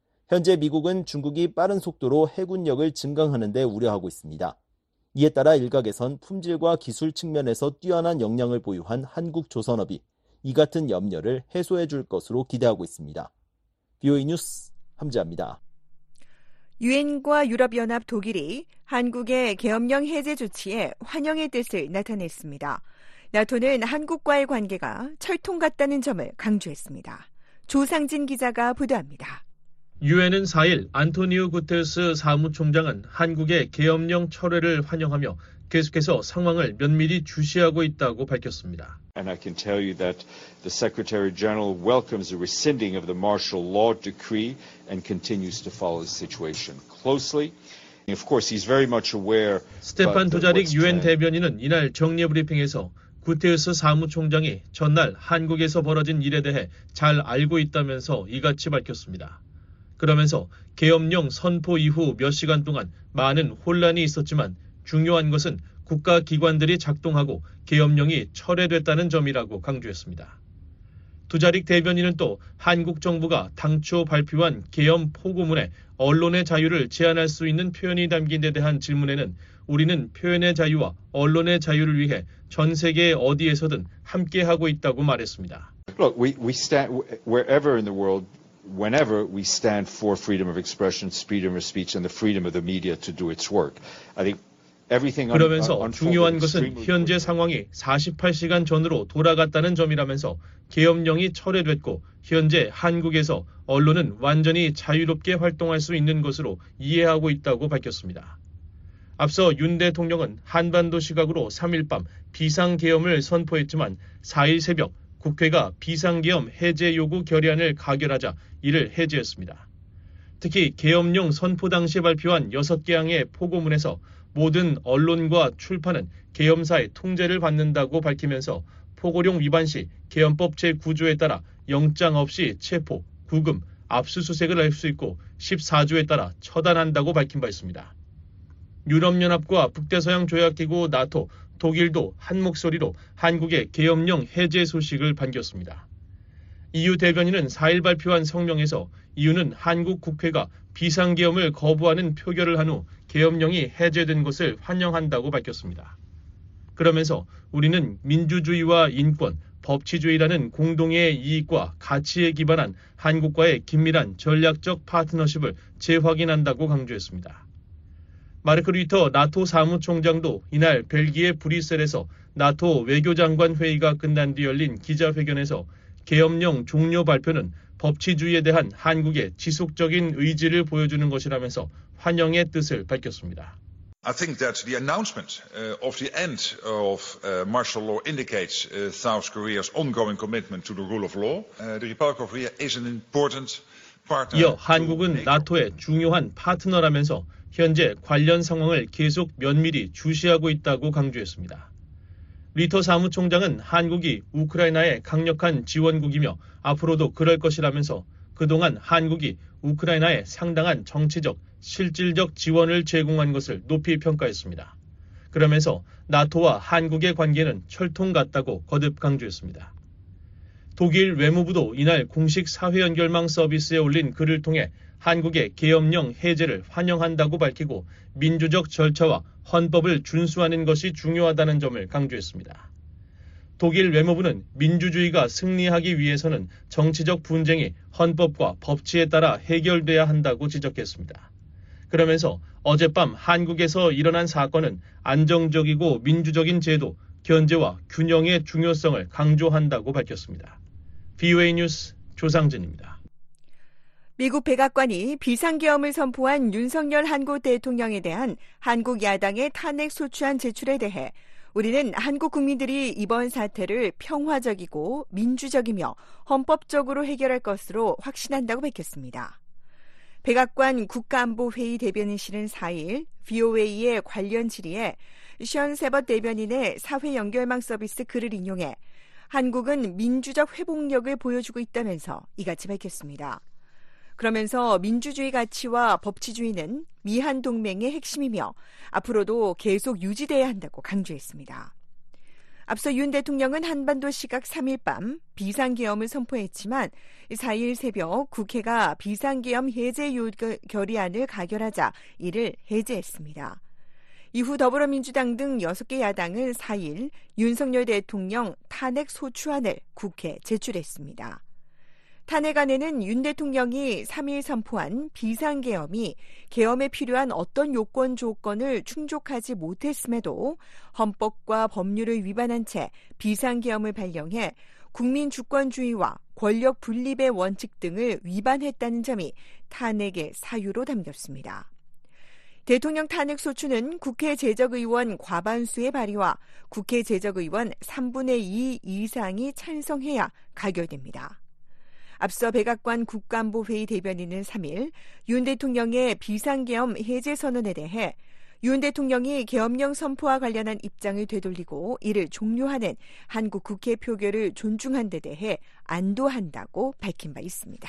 현재 미국은 중국이 빠른 속도로 해군력을 증강하는 데 우려하고 있습니다. 이에 따라 일각에선 품질과 기술 측면에서 뛰어난 역량을 보유한 한국 조선업이 이 같은 염려를 해소해 줄 것으로 기대하고 있습니다. VOA 뉴스 함지아입니다. 유엔과 유럽연합, 독일이 한국의 계엄령 해제 조치에 환영의 뜻을 나타냈습니다. 나토는 한국과의 관계가 철통 같다는 점을 강조했습니다. 조상진 기자가 보도합니다. 유엔은 4일 안토니오 구테르스 사무총장은 한국의 계엄령 철회를 환영하며 계속해서 상황을 면밀히 주시하고 있다고 밝혔습니다. And I can tell you that the Secretary General welcomes the rescinding of the martial law decree and continues to follow the situation closely. Of course, he's very much aware. 스테판 두자릭 유엔 대변인은 이날 정례 브리핑에서 구테르스 사무총장이 전날 한국에서 벌어진 일에 대해 잘 알고 있다면서 이같이 밝혔습니다. 그러면서 계엄령 선포 이후 몇 시간 동안 많은 혼란이 있었지만 중요한 것은 국가기관들이 작동하고 계엄령이 철회됐다는 점이라고 강조했습니다. 두자릭 대변인은 또 한국 정부가 당초 발표한 계엄 포고문에 언론의 자유를 제한할 수 있는 표현이 담긴 데 대한 질문에는 우리는 표현의 자유와 언론의 자유를 위해 전 세계 어디에서든 함께하고 있다고 말했습니다. Look, we stand wherever in the world. Whenever we stand for freedom of expression, freedom of speech, and the freedom of the media to do its work, I think everything. 그러면서 중요한 것은 현재 상황이 48시간 전으로 돌아갔다는 점이라면서 계엄령이 철회됐고 현재 한국에서 언론은 완전히 자유롭게 활동할 수 있는 것으로 이해하고 있다고 밝혔습니다. 앞서 윤 대통령은 한반도 시각으로 3일 밤 비상계엄을 선포했지만 4일 새벽 국회가 비상계엄 해제 요구 결의안을 가결하자 이를 해제했습니다. 특히 계엄령 선포 당시 발표한 6개 항의 포고문에서 모든 언론과 출판은 계엄사의 통제를 받는다고 밝히면서 포고령 위반 시 계엄법 제9조에 따라 영장 없이 체포, 구금, 압수수색을 할 수 있고 14조에 따라 처단한다고 밝힌 바 있습니다. 유럽연합과 북대서양 조약기구 나토, 독일도 한 목소리로 한국의 계엄령 해제 소식을 반겼습니다. EU 대변인은 4일 발표한 성명에서 EU는 한국 국회가 비상계엄을 거부하는 표결을 한 후 계엄령이 해제된 것을 환영한다고 밝혔습니다. 그러면서 우리는 민주주의와 인권, 법치주의라는 공동의 이익과 가치에 기반한 한국과의 긴밀한 전략적 파트너십을 재확인한다고 강조했습니다. 마르크 류터 나토 사무총장도 이날 벨기에 브뤼셀에서 나토 외교장관 회의가 끝난 뒤 열린 기자회견에서 계엄령 종료 발표는 법치주의에 대한 한국의 지속적인 의지를 보여주는 것이라면서 환영의 뜻을 밝혔습니다. I think that the announcement of the end of martial law indicates South Korea's ongoing commitment to the rule of law. The Republic of Korea is an important partner. 이어 한국은 나토의 중요한 파트너라면서 현재 관련 상황을 계속 면밀히 주시하고 있다고 강조했습니다. 리터 사무총장은 한국이 우크라이나의 강력한 지원국이며 앞으로도 그럴 것이라면서 그동안 한국이 우크라이나에 상당한 정치적, 실질적 지원을 제공한 것을 높이 평가했습니다. 그러면서 나토와 한국의 관계는 철통 같다고 거듭 강조했습니다. 독일 외무부도 이날 공식 사회 연결망 서비스에 올린 글을 통해 한국의 계엄령 해제를 환영한다고 밝히고 민주적 절차와 헌법을 준수하는 것이 중요하다는 점을 강조했습니다. 독일 외무부는 민주주의가 승리하기 위해서는 정치적 분쟁이 헌법과 법치에 따라 해결돼야 한다고 지적했습니다. 그러면서 어젯밤 한국에서 일어난 사건은 안정적이고 민주적인 제도, 견제와 균형의 중요성을 강조한다고 밝혔습니다. VOA 뉴스 조상진입니다. 미국 백악관이 비상계엄을 선포한 윤석열 한국 대통령에 대한 한국 야당의 탄핵 소추안 제출에 대해 우리는 한국 국민들이 이번 사태를 평화적이고 민주적이며 헌법적으로 해결할 것으로 확신한다고 밝혔습니다. 백악관 국가안보회의 대변인실은 4일 VOA의 관련 질의에 션 세벗 대변인의 사회 연결망 서비스 글을 인용해 한국은 민주적 회복력을 보여주고 있다면서 이같이 밝혔습니다. 그러면서 민주주의 가치와 법치주의는 미한 동맹의 핵심이며 앞으로도 계속 유지돼야 한다고 강조했습니다. 앞서 윤 대통령은 한반도 시각 3일 밤 비상계엄을 선포했지만 4일 새벽 국회가 비상계엄 해제 결의안을 가결하자 이를 해제했습니다. 이후 더불어민주당 등 6개 야당은 4일 윤석열 대통령 탄핵 소추안을 국회에 제출했습니다. 탄핵안에는 윤 대통령이 3일 선포한 비상계엄이 계엄에 필요한 어떤 요건 조건을 충족하지 못했음에도 헌법과 법률을 위반한 채 비상계엄을 발령해 국민 주권주의와 권력 분립의 원칙 등을 위반했다는 점이 탄핵의 사유로 담겼습니다. 대통령 탄핵소추는 국회 제적의원 과반수의 발의와 국회 제적의원 3분의 2 이상이 찬성해야 가결됩니다. 앞서 백악관 국가안보회의 대변인은 3일 윤 대통령의 비상계엄 해제 선언에 대해 윤 대통령이 계엄령 선포와 관련한 입장을 되돌리고 이를 종료하는 한국 국회 표결을 존중한 데 대해 안도한다고 밝힌 바 있습니다.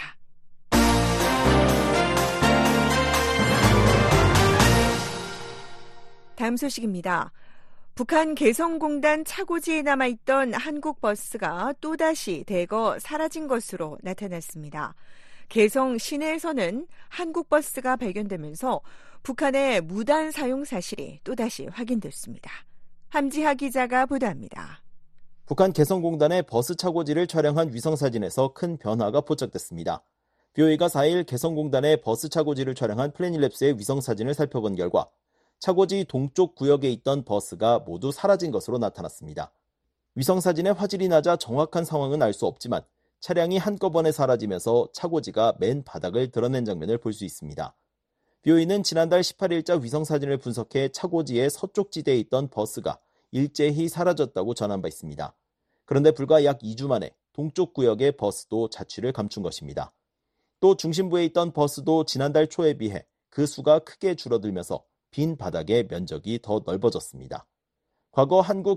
다음 소식입니다. 북한 개성공단 차고지에 남아있던 한국 버스가 또다시 대거 사라진 것으로 나타났습니다. 개성 시내에서는 한국 버스가 발견되면서 북한의 무단 사용 사실이 또다시 확인됐습니다. 함지하 기자가 보도합니다. 북한 개성공단의 버스 차고지를 촬영한 위성사진에서 큰 변화가 포착됐습니다. BOA가 4일 개성공단의 버스 차고지를 촬영한 플래닛랩스의 위성사진을 살펴본 결과 차고지 동쪽 구역에 있던 버스가 모두 사라진 것으로 나타났습니다. 위성사진의 화질이 낮아 정확한 상황은 알 수 없지만 차량이 한꺼번에 사라지면서 차고지가 맨 바닥을 드러낸 장면을 볼 수 있습니다. BOA는 지난달 18일자 위성사진을 분석해 차고지의 서쪽 지대에 있던 버스가 일제히 사라졌다고 전한 바 있습니다. 그런데 불과 약 2주 만에 동쪽 구역의 버스도 자취를 감춘 것입니다. 또 중심부에 있던 버스도 지난달 초에 비해 그 수가 크게 줄어들면서 빈 바닥의 면적이 더 넓어졌습니다. 과거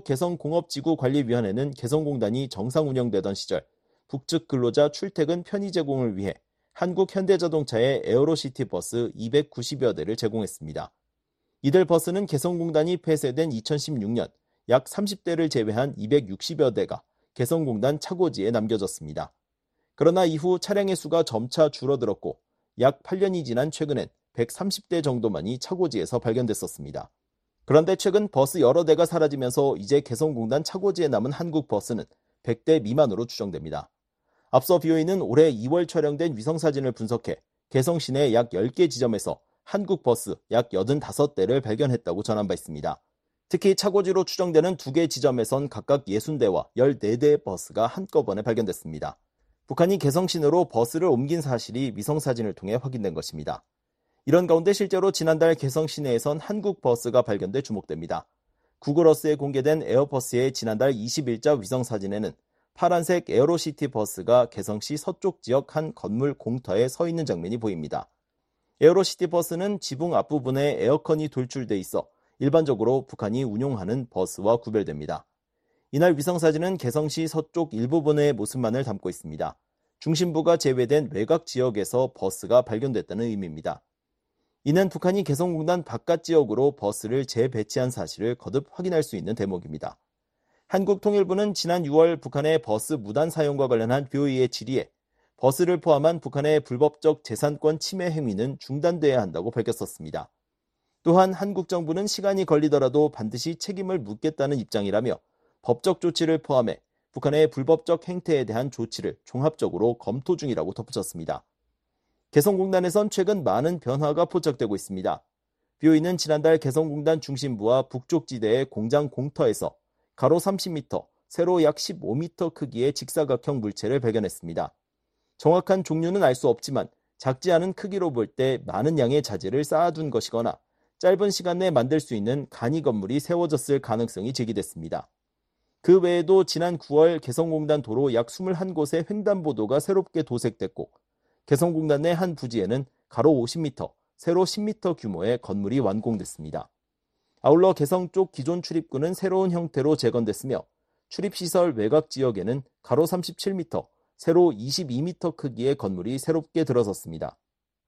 한국개성공업지구관리위원회는 개성공단이 정상 운영되던 시절 북측 근로자 출퇴근 편의 제공을 위해 한국현대자동차의 에어로시티 버스 290여 대를 제공했습니다. 이들 버스는 개성공단이 폐쇄된 2016년 약 30대를 제외한 260여 대가 개성공단 차고지에 남겨졌습니다. 그러나 이후 차량의 수가 점차 줄어들었고 약 8년이 지난 최근엔 130대 정도만이 차고지에서 발견됐었습니다. 그런데 최근 버스 여러 대가 사라지면서 이제 개성공단 차고지에 남은 한국 버스는 100대 미만으로 추정됩니다. 앞서 BOA는 올해 2월 촬영된 위성사진을 분석해 개성 시내 약 10개 지점에서 한국 버스 약 85대를 발견했다고 전한 바 있습니다. 특히 차고지로 추정되는 2개 지점에선 각각 60대와 14대의 버스가 한꺼번에 발견됐습니다. 북한이 개성 시내로 버스를 옮긴 사실이 위성사진을 통해 확인된 것입니다. 이런 가운데 실제로 지난달 개성 시내에선 한국 버스가 발견돼 주목됩니다. 구글어스에 공개된 에어버스의 지난달 20일자 위성사진에는 파란색 에어로시티 버스가 개성시 서쪽 지역 한 건물 공터에 서 있는 장면이 보입니다. 에어로시티 버스는 지붕 앞부분에 에어컨이 돌출돼 있어 일반적으로 북한이 운용하는 버스와 구별됩니다. 이날 위성사진은 개성시 서쪽 일부분의 모습만을 담고 있습니다. 중심부가 제외된 외곽 지역에서 버스가 발견됐다는 의미입니다. 이는 북한이 개성공단 바깥 지역으로 버스를 재배치한 사실을 거듭 확인할 수 있는 대목입니다. 한국통일부는 지난 6월 북한의 버스 무단 사용과 관련한 BOA의 질의에 버스를 포함한 북한의 불법적 재산권 침해 행위는 중단돼야 한다고 밝혔었습니다. 또한 한국 정부는 시간이 걸리더라도 반드시 책임을 묻겠다는 입장이라며 법적 조치를 포함해 북한의 불법적 행태에 대한 조치를 종합적으로 검토 중이라고 덧붙였습니다. 개성공단에선 최근 많은 변화가 포착되고 있습니다. BOA는 지난달 개성공단 중심부와 북쪽 지대의 공장 공터에서 가로 30m, 세로 약 15m 크기의 직사각형 물체를 발견했습니다. 정확한 종류는 알 수 없지만 작지 않은 크기로 볼 때 많은 양의 자재를 쌓아둔 것이거나 짧은 시간 내에 만들 수 있는 간이 건물이 세워졌을 가능성이 제기됐습니다. 그 외에도 지난 9월 개성공단 도로 약 21곳의 횡단보도가 새롭게 도색됐고 개성공단 내 한 부지에는 가로 50m, 세로 10m 규모의 건물이 완공됐습니다. 아울러 개성 쪽 기존 출입구는 새로운 형태로 재건됐으며 출입시설 외곽 지역에는 가로 37m, 세로 22m 크기의 건물이 새롭게 들어섰습니다.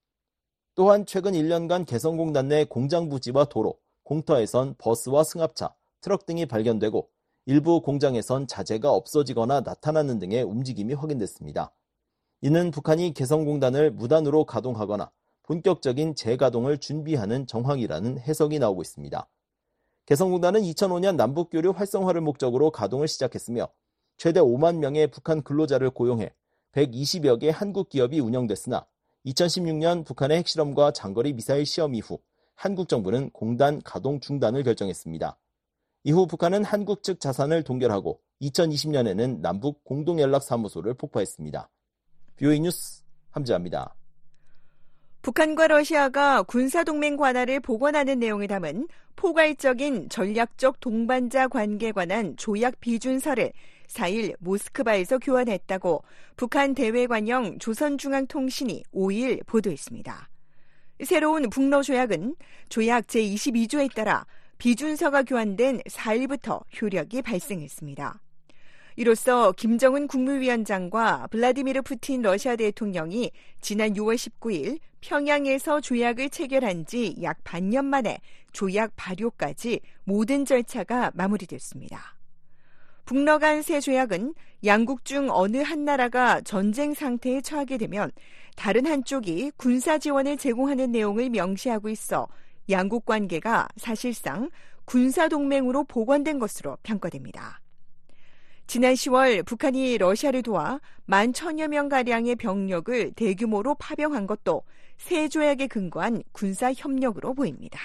또한 최근 1년간 개성공단 내 공장 부지와 도로, 공터에선 버스와 승합차, 트럭 등이 발견되고 일부 공장에선 자재가 없어지거나 나타나는 등의 움직임이 확인됐습니다. 이는 북한이 개성공단을 무단으로 가동하거나 본격적인 재가동을 준비하는 정황이라는 해석이 나오고 있습니다. 개성공단은 2005년 남북교류 활성화를 목적으로 가동을 시작했으며 최대 5만 명의 북한 근로자를 고용해 120여 개 한국 기업이 운영됐으나 2016년 북한의 핵실험과 장거리 미사일 시험 이후 한국 정부는 공단 가동 중단을 결정했습니다. 이후 북한은 한국 측 자산을 동결하고 2020년에는 남북 공동연락사무소를 폭파했습니다. BOA 뉴스 함지아입니다. 북한과 러시아가 군사동맹 관할을 복원하는 내용을 담은 포괄적인 전략적 동반자 관계에 관한 조약 비준서를 4일 모스크바에서 교환했다고 북한 대외관영 조선중앙통신이 5일 보도했습니다. 새로운 북러 조약은 조약 제22조에 따라 비준서가 교환된 4일부터 효력이 발생했습니다. 이로써 김정은 국무위원장과 블라디미르 푸틴 러시아 대통령이 지난 6월 19일 평양에서 조약을 체결한 지 약 반년 만에 조약 발효까지 모든 절차가 마무리됐습니다. 북러 간 새 조약은 양국 중 어느 한 나라가 전쟁 상태에 처하게 되면 다른 한쪽이 군사 지원을 제공하는 내용을 명시하고 있어 양국 관계가 사실상 군사동맹으로 복원된 것으로 평가됩니다. 지난 10월 북한이 러시아를 도와 11,000여 명가량의 병력을 대규모로 파병한 것도 새 조약에 근거한 군사협력으로 보입니다.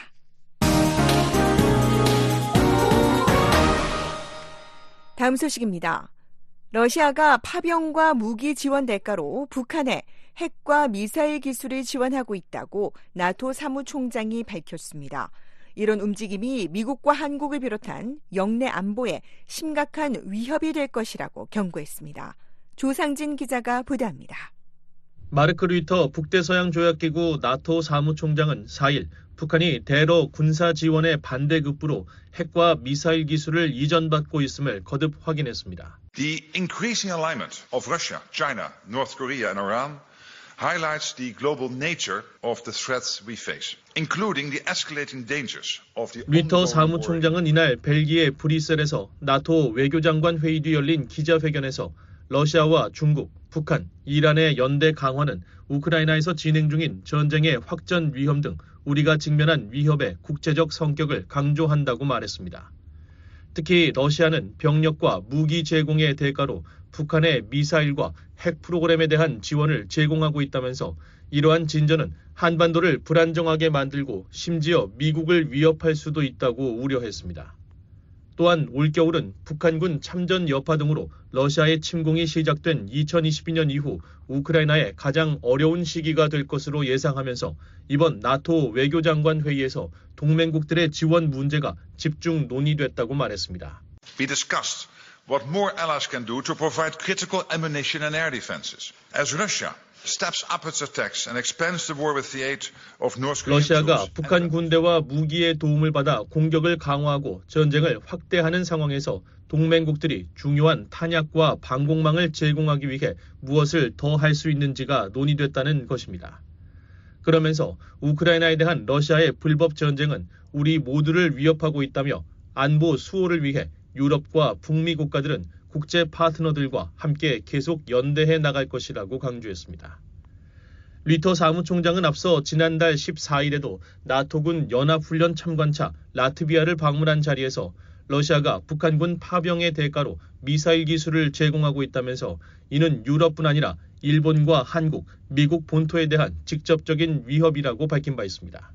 다음 소식입니다. 러시아가 파병과 무기 지원 대가로 북한에 핵과 미사일 기술을 지원하고 있다고 나토 사무총장이 밝혔습니다. 이런 움직임이 미국과 한국을 비롯한 영내 안보에 심각한 위협이 될 것이라고 경고했습니다. 조상진 기자가 보도합니다. 마르크 류터 북대서양조약기구 나토 사무총장은 4일 북한이 대러 군사 지원의 반대급부로 핵과 미사일 기술을 이전받고 있음을 거듭 확인했습니다. The increasing alignment of Russia, China, North Korea and Iran highlights the global nature of the threats we face, including the escalating dangers of the 류터 사무총장은 이날 벨기에 브뤼셀에서 나토 외교장관 회의 뒤 열린 기자회견에서 러시아와 중국, 북한, 이란의 연대 강화는 우크라이나에서 진행 중인 전쟁의 확전 위험 등 우리가 직면한 위협의 국제적 성격을 강조한다고 말했습니다. 특히 러시아는 병력과 무기 제공의 대가로 북한의 미사일과 핵 프로그램에 대한 지원을 제공하고 있다면서 이러한 진전은 한반도를 불안정하게 만들고 심지어 미국을 위협할 수도 있다고 우려했습니다. 또한 올겨울은 북한군 참전 여파 등으로 러시아의 침공이 시작된 2022년 이후 우크라이나의 가장 어려운 시기가 될 것으로 예상하면서 이번 나토 외교장관 회의에서 동맹국들의 지원 문제가 집중 논의됐다고 말했습니다. We discussed what more allies can do to provide critical ammunition and air defenses. As Russia steps up its attacks and expands the war with the aid of North Korean 러시아가 북한 군대와 무기의 도움을 받아 공격을 강화하고 전쟁을 확대하는 상황에서 동맹국들이 중요한 탄약과 방공망을 제공하기 위해 무엇을 더 할 수 있는지가 논의됐다는 것입니다. 그러면서 우크라이나에 대한 러시아의 불법 전쟁은 우리 모두를 위협하고 있다며 안보 수호를 위해 유럽과 북미 국가들은 국제 파트너들과 함께 계속 연대해 나갈 것이라고 강조했습니다. 류터 사무총장은 앞서 지난달 14일에도 나토군 연합훈련 참관차 라트비아를 방문한 자리에서 러시아가 북한군 파병의 대가로 미사일 기술을 제공하고 있다면서 이는 유럽뿐 아니라 일본과 한국, 미국 본토에 대한 직접적인 위협이라고 밝힌 바 있습니다.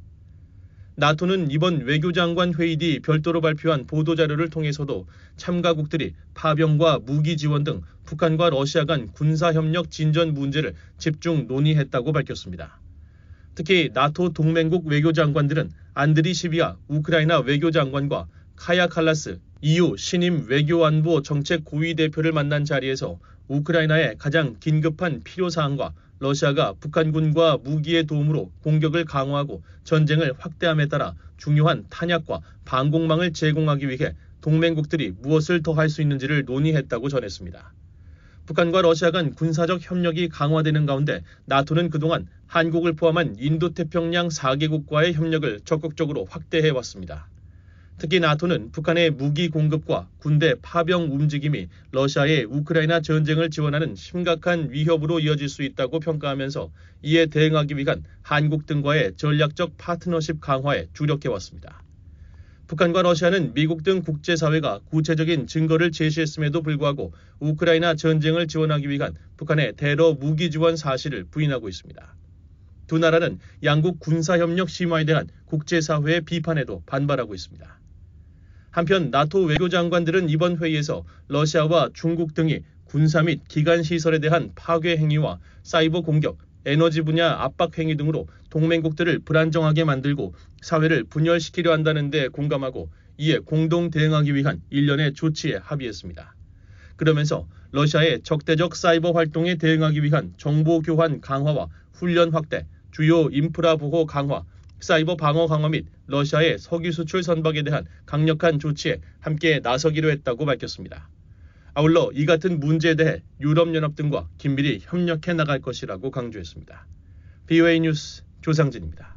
나토는 이번 외교장관 회의 뒤 별도로 발표한 보도자료를 통해서도 참가국들이 파병과 무기 지원 등 북한과 러시아 간 군사협력 진전 문제를 집중 논의했다고 밝혔습니다. 특히 나토 동맹국 외교장관들은 안드리 시비아 우크라이나 외교장관과 카야 칼라스 EU 신임 외교안보 정책 고위 대표를 만난 자리에서 우크라이나의 가장 긴급한 필요사항과 러시아가 북한군과 무기의 도움으로 공격을 강화하고 전쟁을 확대함에 따라 중요한 탄약과 방공망을 제공하기 위해 동맹국들이 무엇을 더 할 수 있는지를 논의했다고 전했습니다. 북한과 러시아 간 군사적 협력이 강화되는 가운데 나토는 그동안 한국을 포함한 인도태평양 4개국과의 협력을 적극적으로 확대해왔습니다. 특히 나토는 북한의 무기 공급과 군대 파병 움직임이 러시아의 우크라이나 전쟁을 지원하는 심각한 위협으로 이어질 수 있다고 평가하면서 이에 대응하기 위한 한국 등과의 전략적 파트너십 강화에 주력해왔습니다. 북한과 러시아는 미국 등 국제사회가 구체적인 증거를 제시했음에도 불구하고 우크라이나 전쟁을 지원하기 위한 북한의 테러 무기 지원 사실을 부인하고 있습니다. 두 나라는 양국 군사협력 심화에 대한 국제사회의 비판에도 반발하고 있습니다. 한편 나토 외교장관들은 이번 회의에서 러시아와 중국 등이 군사 및 기간시설에 대한 파괴 행위와 사이버 공격, 에너지 분야 압박 행위 등으로 동맹국들을 불안정하게 만들고 사회를 분열시키려 한다는 데 공감하고 이에 공동 대응하기 위한 일련의 조치에 합의했습니다. 그러면서 러시아의 적대적 사이버 활동에 대응하기 위한 정보 교환 강화와 훈련 확대, 주요 인프라 보호 강화, 사이버 방어 강화 및 러시아의 석유 수출 선박에 대한 강력한 조치에 함께 나서기로 했다고 밝혔습니다. 아울러 이 같은 문제에 대해 유럽연합 등과 긴밀히 협력해 나갈 것이라고 강조했습니다. BOA 뉴스 조상진입니다.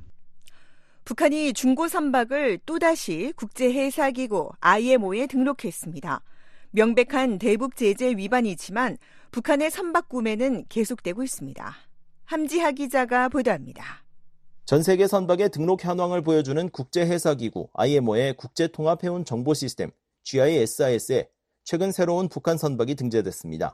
북한이 중고 선박을 또다시 국제해사기구 IMO에 등록했습니다. 명백한 대북 제재 위반이지만 북한의 선박 구매는 계속되고 있습니다. 함지하 기자가 보도합니다. 전 세계 선박의 등록 현황을 보여주는 국제해사기구 IMO의 국제통합해운 정보 시스템 GISIS에 최근 새로운 북한 선박이 등재됐습니다.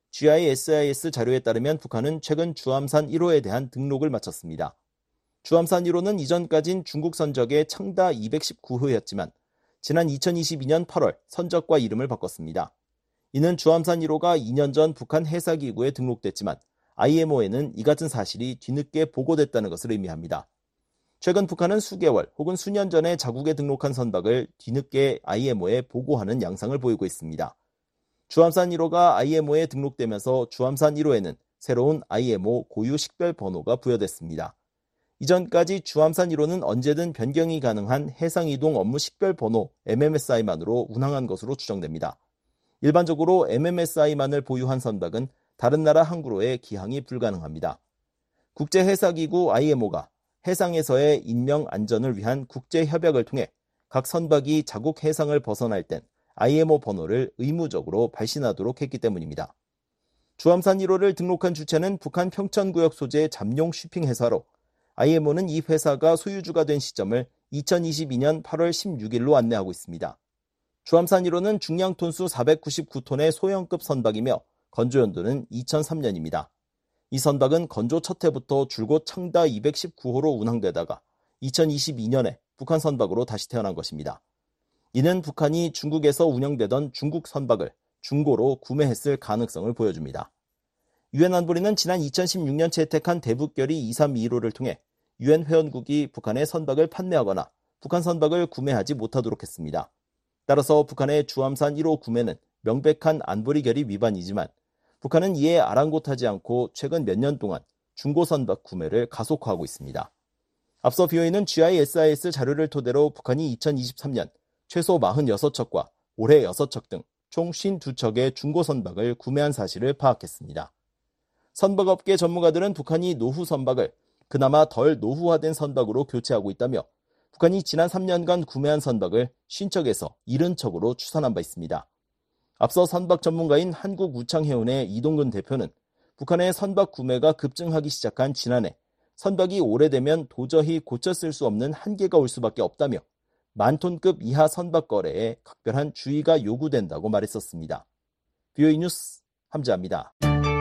GISIS 자료에 따르면 북한은 최근 주함산 1호에 대한 등록을 마쳤습니다. 주함산 1호는 이전까진 중국 선적의 창다 219호였지만 지난 2022년 8월 선적과 이름을 바꿨습니다. 이는 주함산 1호가 2년 전 북한 해사기구에 등록됐지만 IMO에는 이 같은 사실이 뒤늦게 보고됐다는 것을 의미합니다. 최근 북한은 수개월 혹은 수년 전에 자국에 등록한 선박을 뒤늦게 IMO에 보고하는 양상을 보이고 있습니다. 주함산 1호가 IMO에 등록되면서 주함산 1호에는 새로운 IMO 고유 식별 번호가 부여됐습니다. 이전까지 주함산 1호는 언제든 변경이 가능한 해상이동 업무 식별 번호 MMSI만으로 운항한 것으로 추정됩니다. 일반적으로 MMSI만을 보유한 선박은 다른 나라 항구로의 기항이 불가능합니다. 국제해사기구 IMO가 해상에서의 인명 안전을 위한 국제협약을 통해 각 선박이 자국 해상을 벗어날 땐 IMO 번호를 의무적으로 발신하도록 했기 때문입니다. 주함산 1호를 등록한 주체는 북한 평천구역 소재 잠용 쉬핑 회사로 IMO는 이 회사가 소유주가 된 시점을 2022년 8월 16일로 안내하고 있습니다. 주함산 1호는 중량 톤수 499톤의 소형급 선박이며 건조 연도는 2003년입니다. 이 선박은 건조 첫 해부터 줄곧 창다 219호로 운항되다가 2022년에 북한 선박으로 다시 태어난 것입니다. 이는 북한이 중국에서 운영되던 중국 선박을 중고로 구매했을 가능성을 보여줍니다. 유엔 안보리는 지난 2016년 채택한 대북결의 2321호를 통해 유엔 회원국이 북한의 선박을 판매하거나 북한 선박을 구매하지 못하도록 했습니다. 따라서 북한의 주함산 1호 구매는 명백한 안보리 결의 위반이지만 북한은 이에 아랑곳하지 않고 최근 몇 년 동안 중고 선박 구매를 가속화하고 있습니다. 앞서 BOA는 GISIS 자료를 토대로 북한이 2023년 최소 46척과 올해 6척 등 총 52척의 중고 선박을 구매한 사실을 파악했습니다. 선박업계 전문가들은 북한이 노후 선박을 그나마 덜 노후화된 선박으로 교체하고 있다며 북한이 지난 3년간 구매한 선박을 50척에서 70척으로 추산한 바 있습니다. 앞서 선박 전문가인 한국우창해운의 이동근 대표는 북한의 선박 구매가 급증하기 시작한 지난해 선박이 오래되면 도저히 고쳐 쓸 수 없는 한계가 올 수밖에 없다며 10,000톤급 이하 선박 거래에 각별한 주의가 요구된다고 말했었습니다. BOA 뉴스 함지아입니다.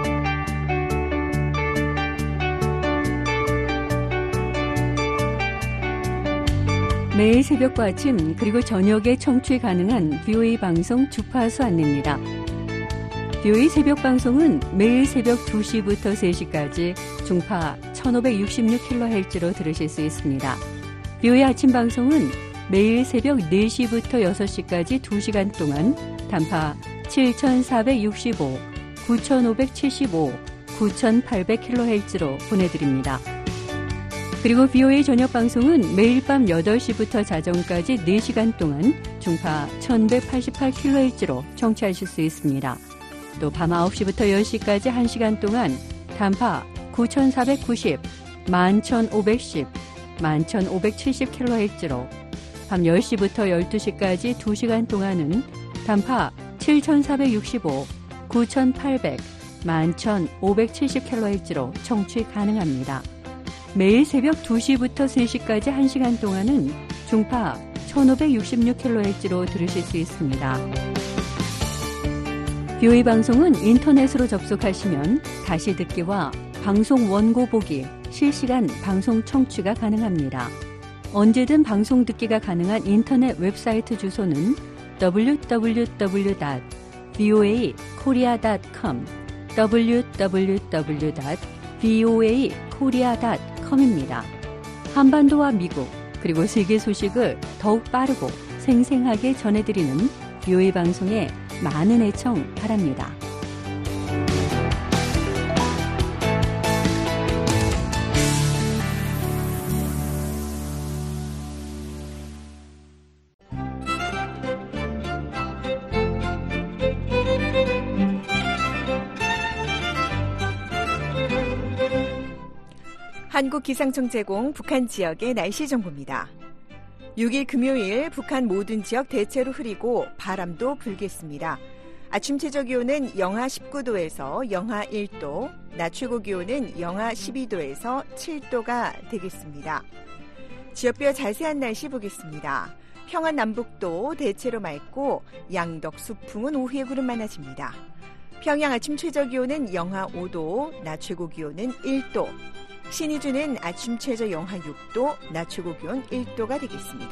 매일 새벽과 아침 그리고 저녁에 청취 가능한 BOA 방송 주파수 안내입니다. BOA 새벽 방송은 매일 새벽 2시부터 3시까지 중파 1566kHz로 들으실 수 있습니다. BOA 아침 방송은 매일 새벽 4시부터 6시까지 2시간 동안 단파 7465, 9575, 9800kHz로 보내드립니다. 그리고 BOA 저녁 방송은 매일 밤 8시부터 자정까지 4시간 동안 중파 1188kHz로 청취하실 수 있습니다. 또 밤 9시부터 10시까지 1시간 동안 단파 9490, 11510, 11570kHz로 밤 10시부터 12시까지 2시간 동안은 단파 7465, 9800, 11570kHz로 청취 가능합니다. 매일 새벽 2시부터 3시까지 1시간 동안은 중파 1566kHz로 들으실 수 있습니다. BOA 방송은 인터넷으로 접속하시면 다시 듣기와 방송 원고 보기, 실시간 방송 청취가 가능합니다. 언제든 방송 듣기가 가능한 인터넷 웹사이트 주소는 www.voakorea.com, www.voakorea.com입니다. 한반도와 미국, 그리고 세계 소식을 더욱 빠르고 생생하게 전해드리는 BOA 방송에 많은 애청 바랍니다. 한국기상청 제공 북한 지역의 날씨 정보입니다. 6일 금요일 북한 모든 지역 대체로 흐리고 바람도 불겠습니다. 아침 최저 기온은 영하 19도에서 영하 1도, 낮 최고 기온은 영하 12도에서 7도가 되겠습니다. 지역별 자세한 날씨 보겠습니다. 평안 남북도 대체로 맑고 양덕 수풍은 오후에 구름 많아집니다. 평양 아침 최저 기온은 영하 5도, 낮 최고 기온은 1도, 신의주는 아침 최저 영하 6도, 낮 최고 기온 1도가 되겠습니다.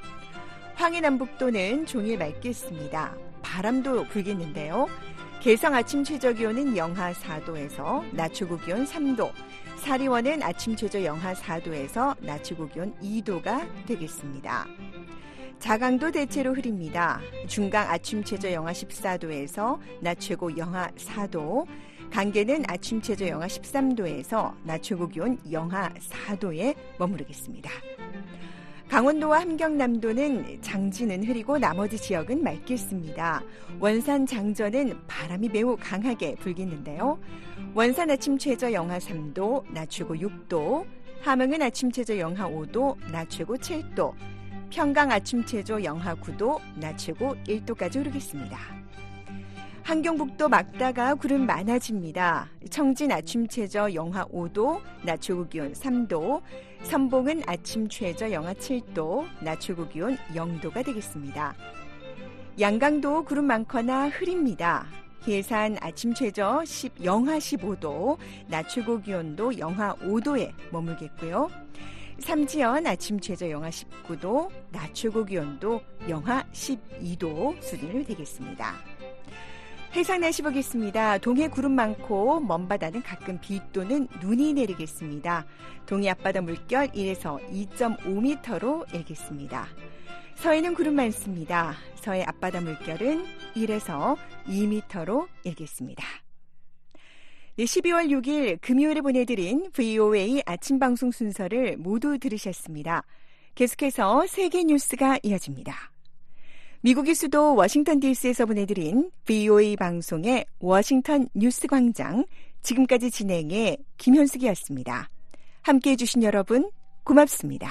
황해남북도는 종일 맑겠습니다. 바람도 불겠는데요. 개성 아침 최저 기온은 영하 4도에서 낮 최고 기온 3도, 사리원은 아침 최저 영하 4도에서 낮 최고 기온 2도가 되겠습니다. 자강도 대체로 흐립니다. 중강 아침 최저 영하 14도에서 낮 최고 영하 4도, 강계는 아침 최저 영하 13도에서 낮 최고 기온 영하 4도에 머무르겠습니다. 강원도와 함경남도는 장지는 흐리고 나머지 지역은 맑겠습니다. 원산 장전은 바람이 매우 강하게 불겠는데요. 원산 아침 최저 영하 3도, 낮 최고 6도, 함흥은 아침 최저 영하 5도, 낮 최고 7도, 평강 아침 최저 영하 9도, 낮 최고 1도까지 오르겠습니다. 함경북도 막다가 구름 많아집니다. 청진 아침 최저 영하 5도, 낮 최고 기온 3도, 선봉은 아침 최저 영하 7도, 낮 최고 기온 0도가 되겠습니다. 양강도 구름 많거나 흐립니다. 예산 아침 최저 영하 15도, 낮 최고 기온도 영하 5도에 머물겠고요. 삼지연 아침 최저 영하 19도, 낮 최고 기온도 영하 12도 수준을 되겠습니다. 해상 날씨 보겠습니다. 동해 구름 많고 먼바다는 가끔 비 또는 눈이 내리겠습니다. 동해 앞바다 물결 1에서 2.5m로 일겠습니다. 서해는 구름 많습니다. 서해 앞바다 물결은 1에서 2m로 일겠습니다. 네, 12월 6일 금요일에 보내드린 VOA 아침 방송 순서를 모두 들으셨습니다. 계속해서 세계 뉴스가 이어집니다. 미국의 수도 워싱턴 DC에서 보내드린 VOA 방송의 워싱턴 뉴스 광장, 지금까지 진행해 김현숙이었습니다. 함께해 주신 여러분 고맙습니다.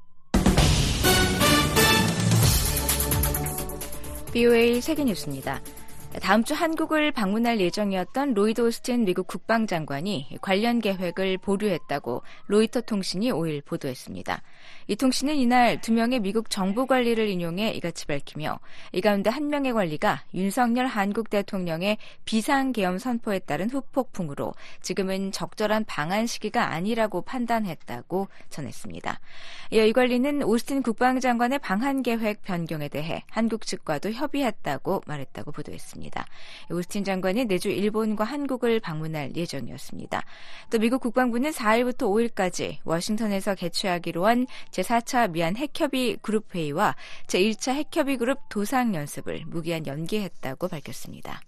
VOA 세계 뉴스입니다. 다음 주 한국을 방문할 예정이었던 로이드 오스틴 미국 국방장관이 관련 계획을 보류했다고 로이터 통신이 5일 보도했습니다. 이 통신은 이날 2명의 미국 정부 관리를 인용해 이같이 밝히며 이 가운데 한 명의 관리가 윤석열 한국 대통령의 비상계엄 선포에 따른 후폭풍으로 지금은 적절한 방한 시기가 아니라고 판단했다고 전했습니다. 이어 이 관리는 오스틴 국방장관의 방한 계획 변경에 대해 한국 측과도 협의했다고 말했다고 보도했습니다. 오스틴 장관이 내주 일본과 한국을 방문할 예정이었습니다. 또 미국 국방부는 4일부터 5일까지 워싱턴에서 개최하기로 한 제4차 미한 핵협의 그룹 회의와 제1차 핵협의 그룹 도상 연습을 무기한 연기했다고 밝혔습니다.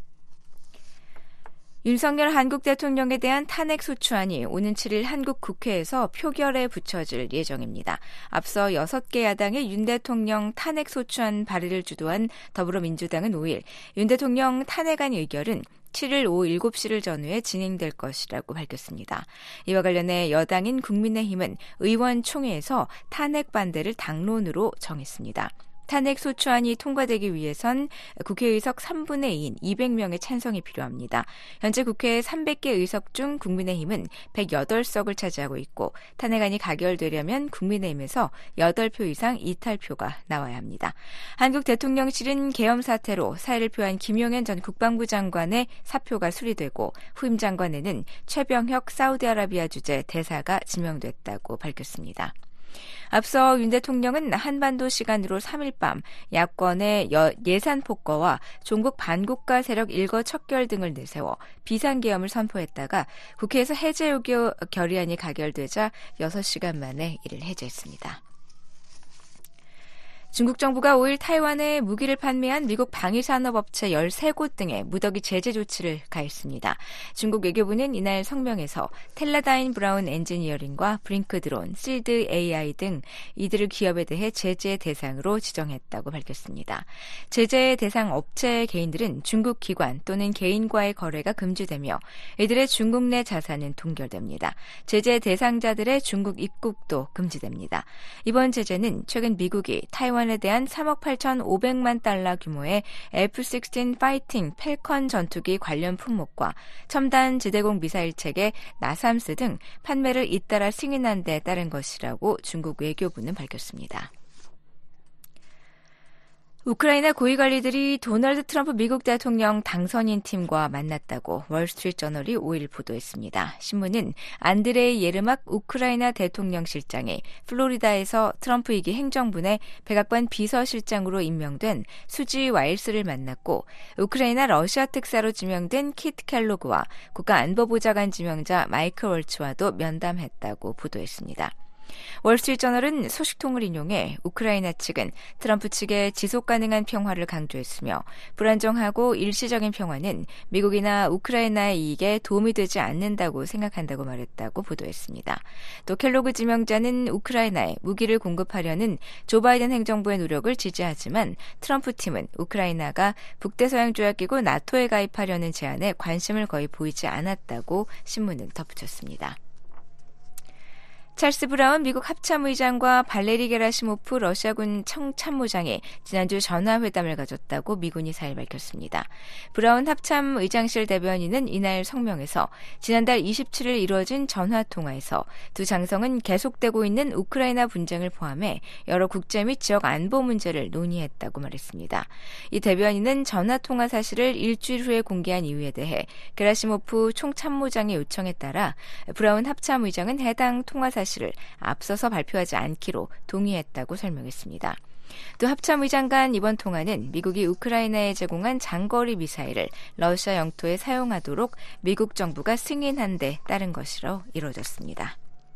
윤석열 한국 대통령에 대한 탄핵 소추안이 오는 7일 한국 국회에서 표결에 붙여질 예정입니다. 앞서 6개 야당의 윤 대통령 탄핵 소추안 발의를 주도한 더불어민주당은 5일 윤 대통령 탄핵안 의결은 7일 오후 7시를 전후에 진행될 것이라고 밝혔습니다. 이와 관련해 여당인 국민의힘은 의원총회에서 탄핵 반대를 당론으로 정했습니다. 탄핵 소추안이 통과되기 위해선 국회의석 3분의 2인 200명의 찬성이 필요합니다. 현재 국회 300개 의석 중 국민의힘은 108석을 차지하고 있고 탄핵안이 가결되려면 국민의힘에서 8표 이상 이탈표가 나와야 합니다. 한국 대통령실은 계엄 사태로 사의를 표한 김용현 전 국방부 장관의 사표가 수리되고 후임 장관에는 최병혁 사우디아라비아 주재 대사가 지명됐다고 밝혔습니다. 앞서 윤 대통령은 한반도 시간으로 3일 밤 야권의 예산 폭거와 종북 반국가 세력 일거 척결 등을 내세워 비상계엄을 선포했다가 국회에서 해제 요구 결의안이 가결되자 6시간 만에 이를 해제했습니다. 중국 정부가 5일 타이완에 무기를 판매한 미국 방위산업업체 13곳 등에 무더기 제재 조치를 가했습니다. 중국 외교부는 이날 성명에서 텔라다인 브라운 엔지니어링과 브링크 드론, 실드 AI 등 이들을 기업에 대해 제재 대상으로 지정했다고 밝혔습니다. 제재 대상 업체 개인들은 중국 기관 또는 개인과의 거래가 금지되며 이들의 중국 내 자산은 동결됩니다. 제재 대상자들의 중국 입국도 금지됩니다. 이번 제재는 최근 미국이 타이완에 대한 3억 8,500만 달러 규모의 F-16 파이팅 펠컨 전투기 관련 품목과 첨단 지대공 미사일 체계 나삼스 등 판매를 잇따라 승인한 데 따른 것이라고 중국 외교부는 밝혔습니다. 우크라이나 고위관리들이 도널드 트럼프 미국 대통령 당선인 팀과 만났다고 월스트리트저널이 5일 보도했습니다. 신문은 안드레이 예르막 우크라이나 대통령 실장이 플로리다에서 트럼프 2기 행정부의 백악관 비서실장으로 임명된 수지 와일스를 만났고 우크라이나 러시아 특사로 지명된 키트 켈로그와 국가안보보좌관 지명자 마이클 월츠와도 면담했다고 보도했습니다. 월스트리트저널은 소식통을 인용해 우크라이나 측은 트럼프 측의 지속가능한 평화를 강조했으며 불안정하고 일시적인 평화는 미국이나 우크라이나의 이익에 도움이 되지 않는다고 생각한다고 말했다고 보도했습니다. 또 켈로그 지명자는 우크라이나에 무기를 공급하려는 조 바이든 행정부의 노력을 지지하지만 트럼프 팀은 우크라이나가 북대서양조약기구 나토에 가입하려는 제안에 관심을 거의 보이지 않았다고 신문은 덧붙였습니다. 찰스 브라운 미국 합참의장과 발레리 게라시모프 러시아군 청참모장이 지난주 전화회담을 가졌다고 미군이 4일 밝혔습니다. 브라운 합참의장실 대변인은 이날 성명에서 지난달 27일 이루어진 전화통화에서 두 장성은 계속되고 있는 우크라이나 분쟁을 포함해 여러 국제 및 지역 안보 문제를 논의했다고 말했습니다. 이 대변인은 전화통화 사실을 일주일 후에 공개한 이유에 대해 게라시모프 총참모장의 요청에 따라 브라운 합참의장은 해당 통화 사실을 앞서서 발표하지 않기로 동의했다고 설명했습니다. 또 합참의장 간 이번 통화는 미국이 우크라이나에 제공한 장거리 미사일을 러시아 영토에 사용하도록 미국 정부가 승인한 데 따른 것으로 이루어졌습니다.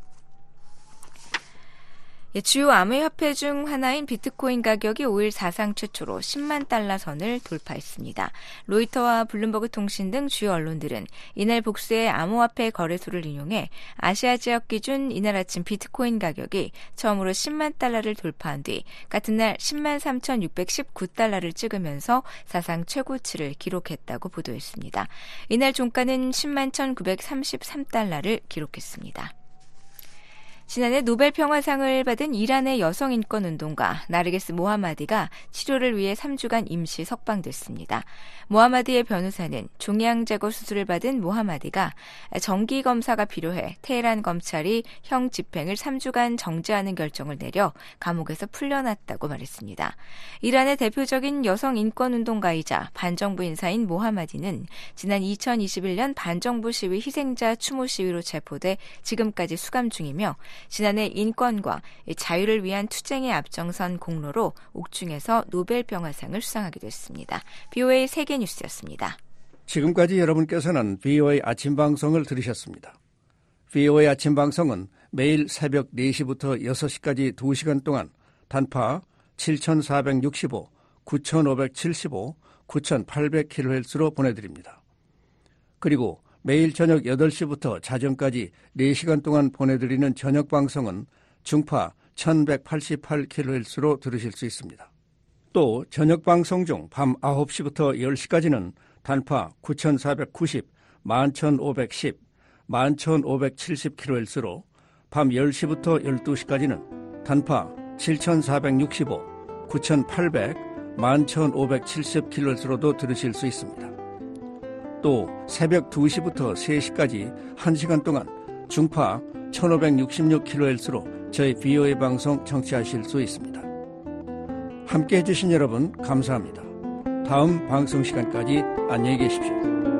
주요 암호화폐 중 하나인 비트코인 가격이 5일 사상 최초로 10만 달러 선을 돌파했습니다. 로이터와 블룸버그 통신 등 주요 언론들은 이날 복수의 암호화폐 거래소를 인용해 아시아 지역 기준 이날 아침 비트코인 가격이 처음으로 10만 달러를 돌파한 뒤 같은 날 10만 3,619달러를 찍으면서 사상 최고치를 기록했다고 보도했습니다. 이날 종가는 10만 1,933달러를 기록했습니다. 지난해 노벨 평화상을 받은 이란의 여성 인권 운동가 나르게스 모하마디가 치료를 위해 3주간 임시 석방됐습니다. 모하마디의 변호사는 종양 제거 수술을 받은 모하마디가 정기 검사가 필요해 테헤란 검찰이 형 집행을 3주간 정지하는 결정을 내려 감옥에서 풀려났다고 말했습니다. 이란의 대표적인 여성 인권 운동가이자 반정부 인사인 모하마디는 지난 2021년 반정부 시위 희생자 추모 시위로 체포돼 지금까지 수감 중이며 지난해 인권과 자유를 위한 투쟁에 앞장선 공로로 옥중에서 노벨 평화상을 수상하기도 했습니다. VOA 세계뉴스였습니다. 지금까지 여러분께서는 VOA 아침 방송을 들으셨습니다. VOA 아침 방송은 매일 새벽 4시부터 6시까지 2시간 동안 단파 7,465, 9,575, 9,800kHz로 보내드립니다. 그리고 매일 저녁 8시부터 자정까지 4시간 동안 보내드리는 저녁 방송은 중파 1188kHz로 들으실 수 있습니다. 또 저녁 방송 중 밤 9시부터 10시까지는 단파 9490, 11510, 11570kHz로 밤 10시부터 12시까지는 단파 7465, 9,800, 11,570kHz로도 들으실 수 있습니다. 또 새벽 2시부터 3시까지 1시간 동안 중파 1566kHz로 저희 VOA 방송 청취하실 수 있습니다. 함께해 주신 여러분 감사합니다. 다음 방송 시간까지 안녕히 계십시오.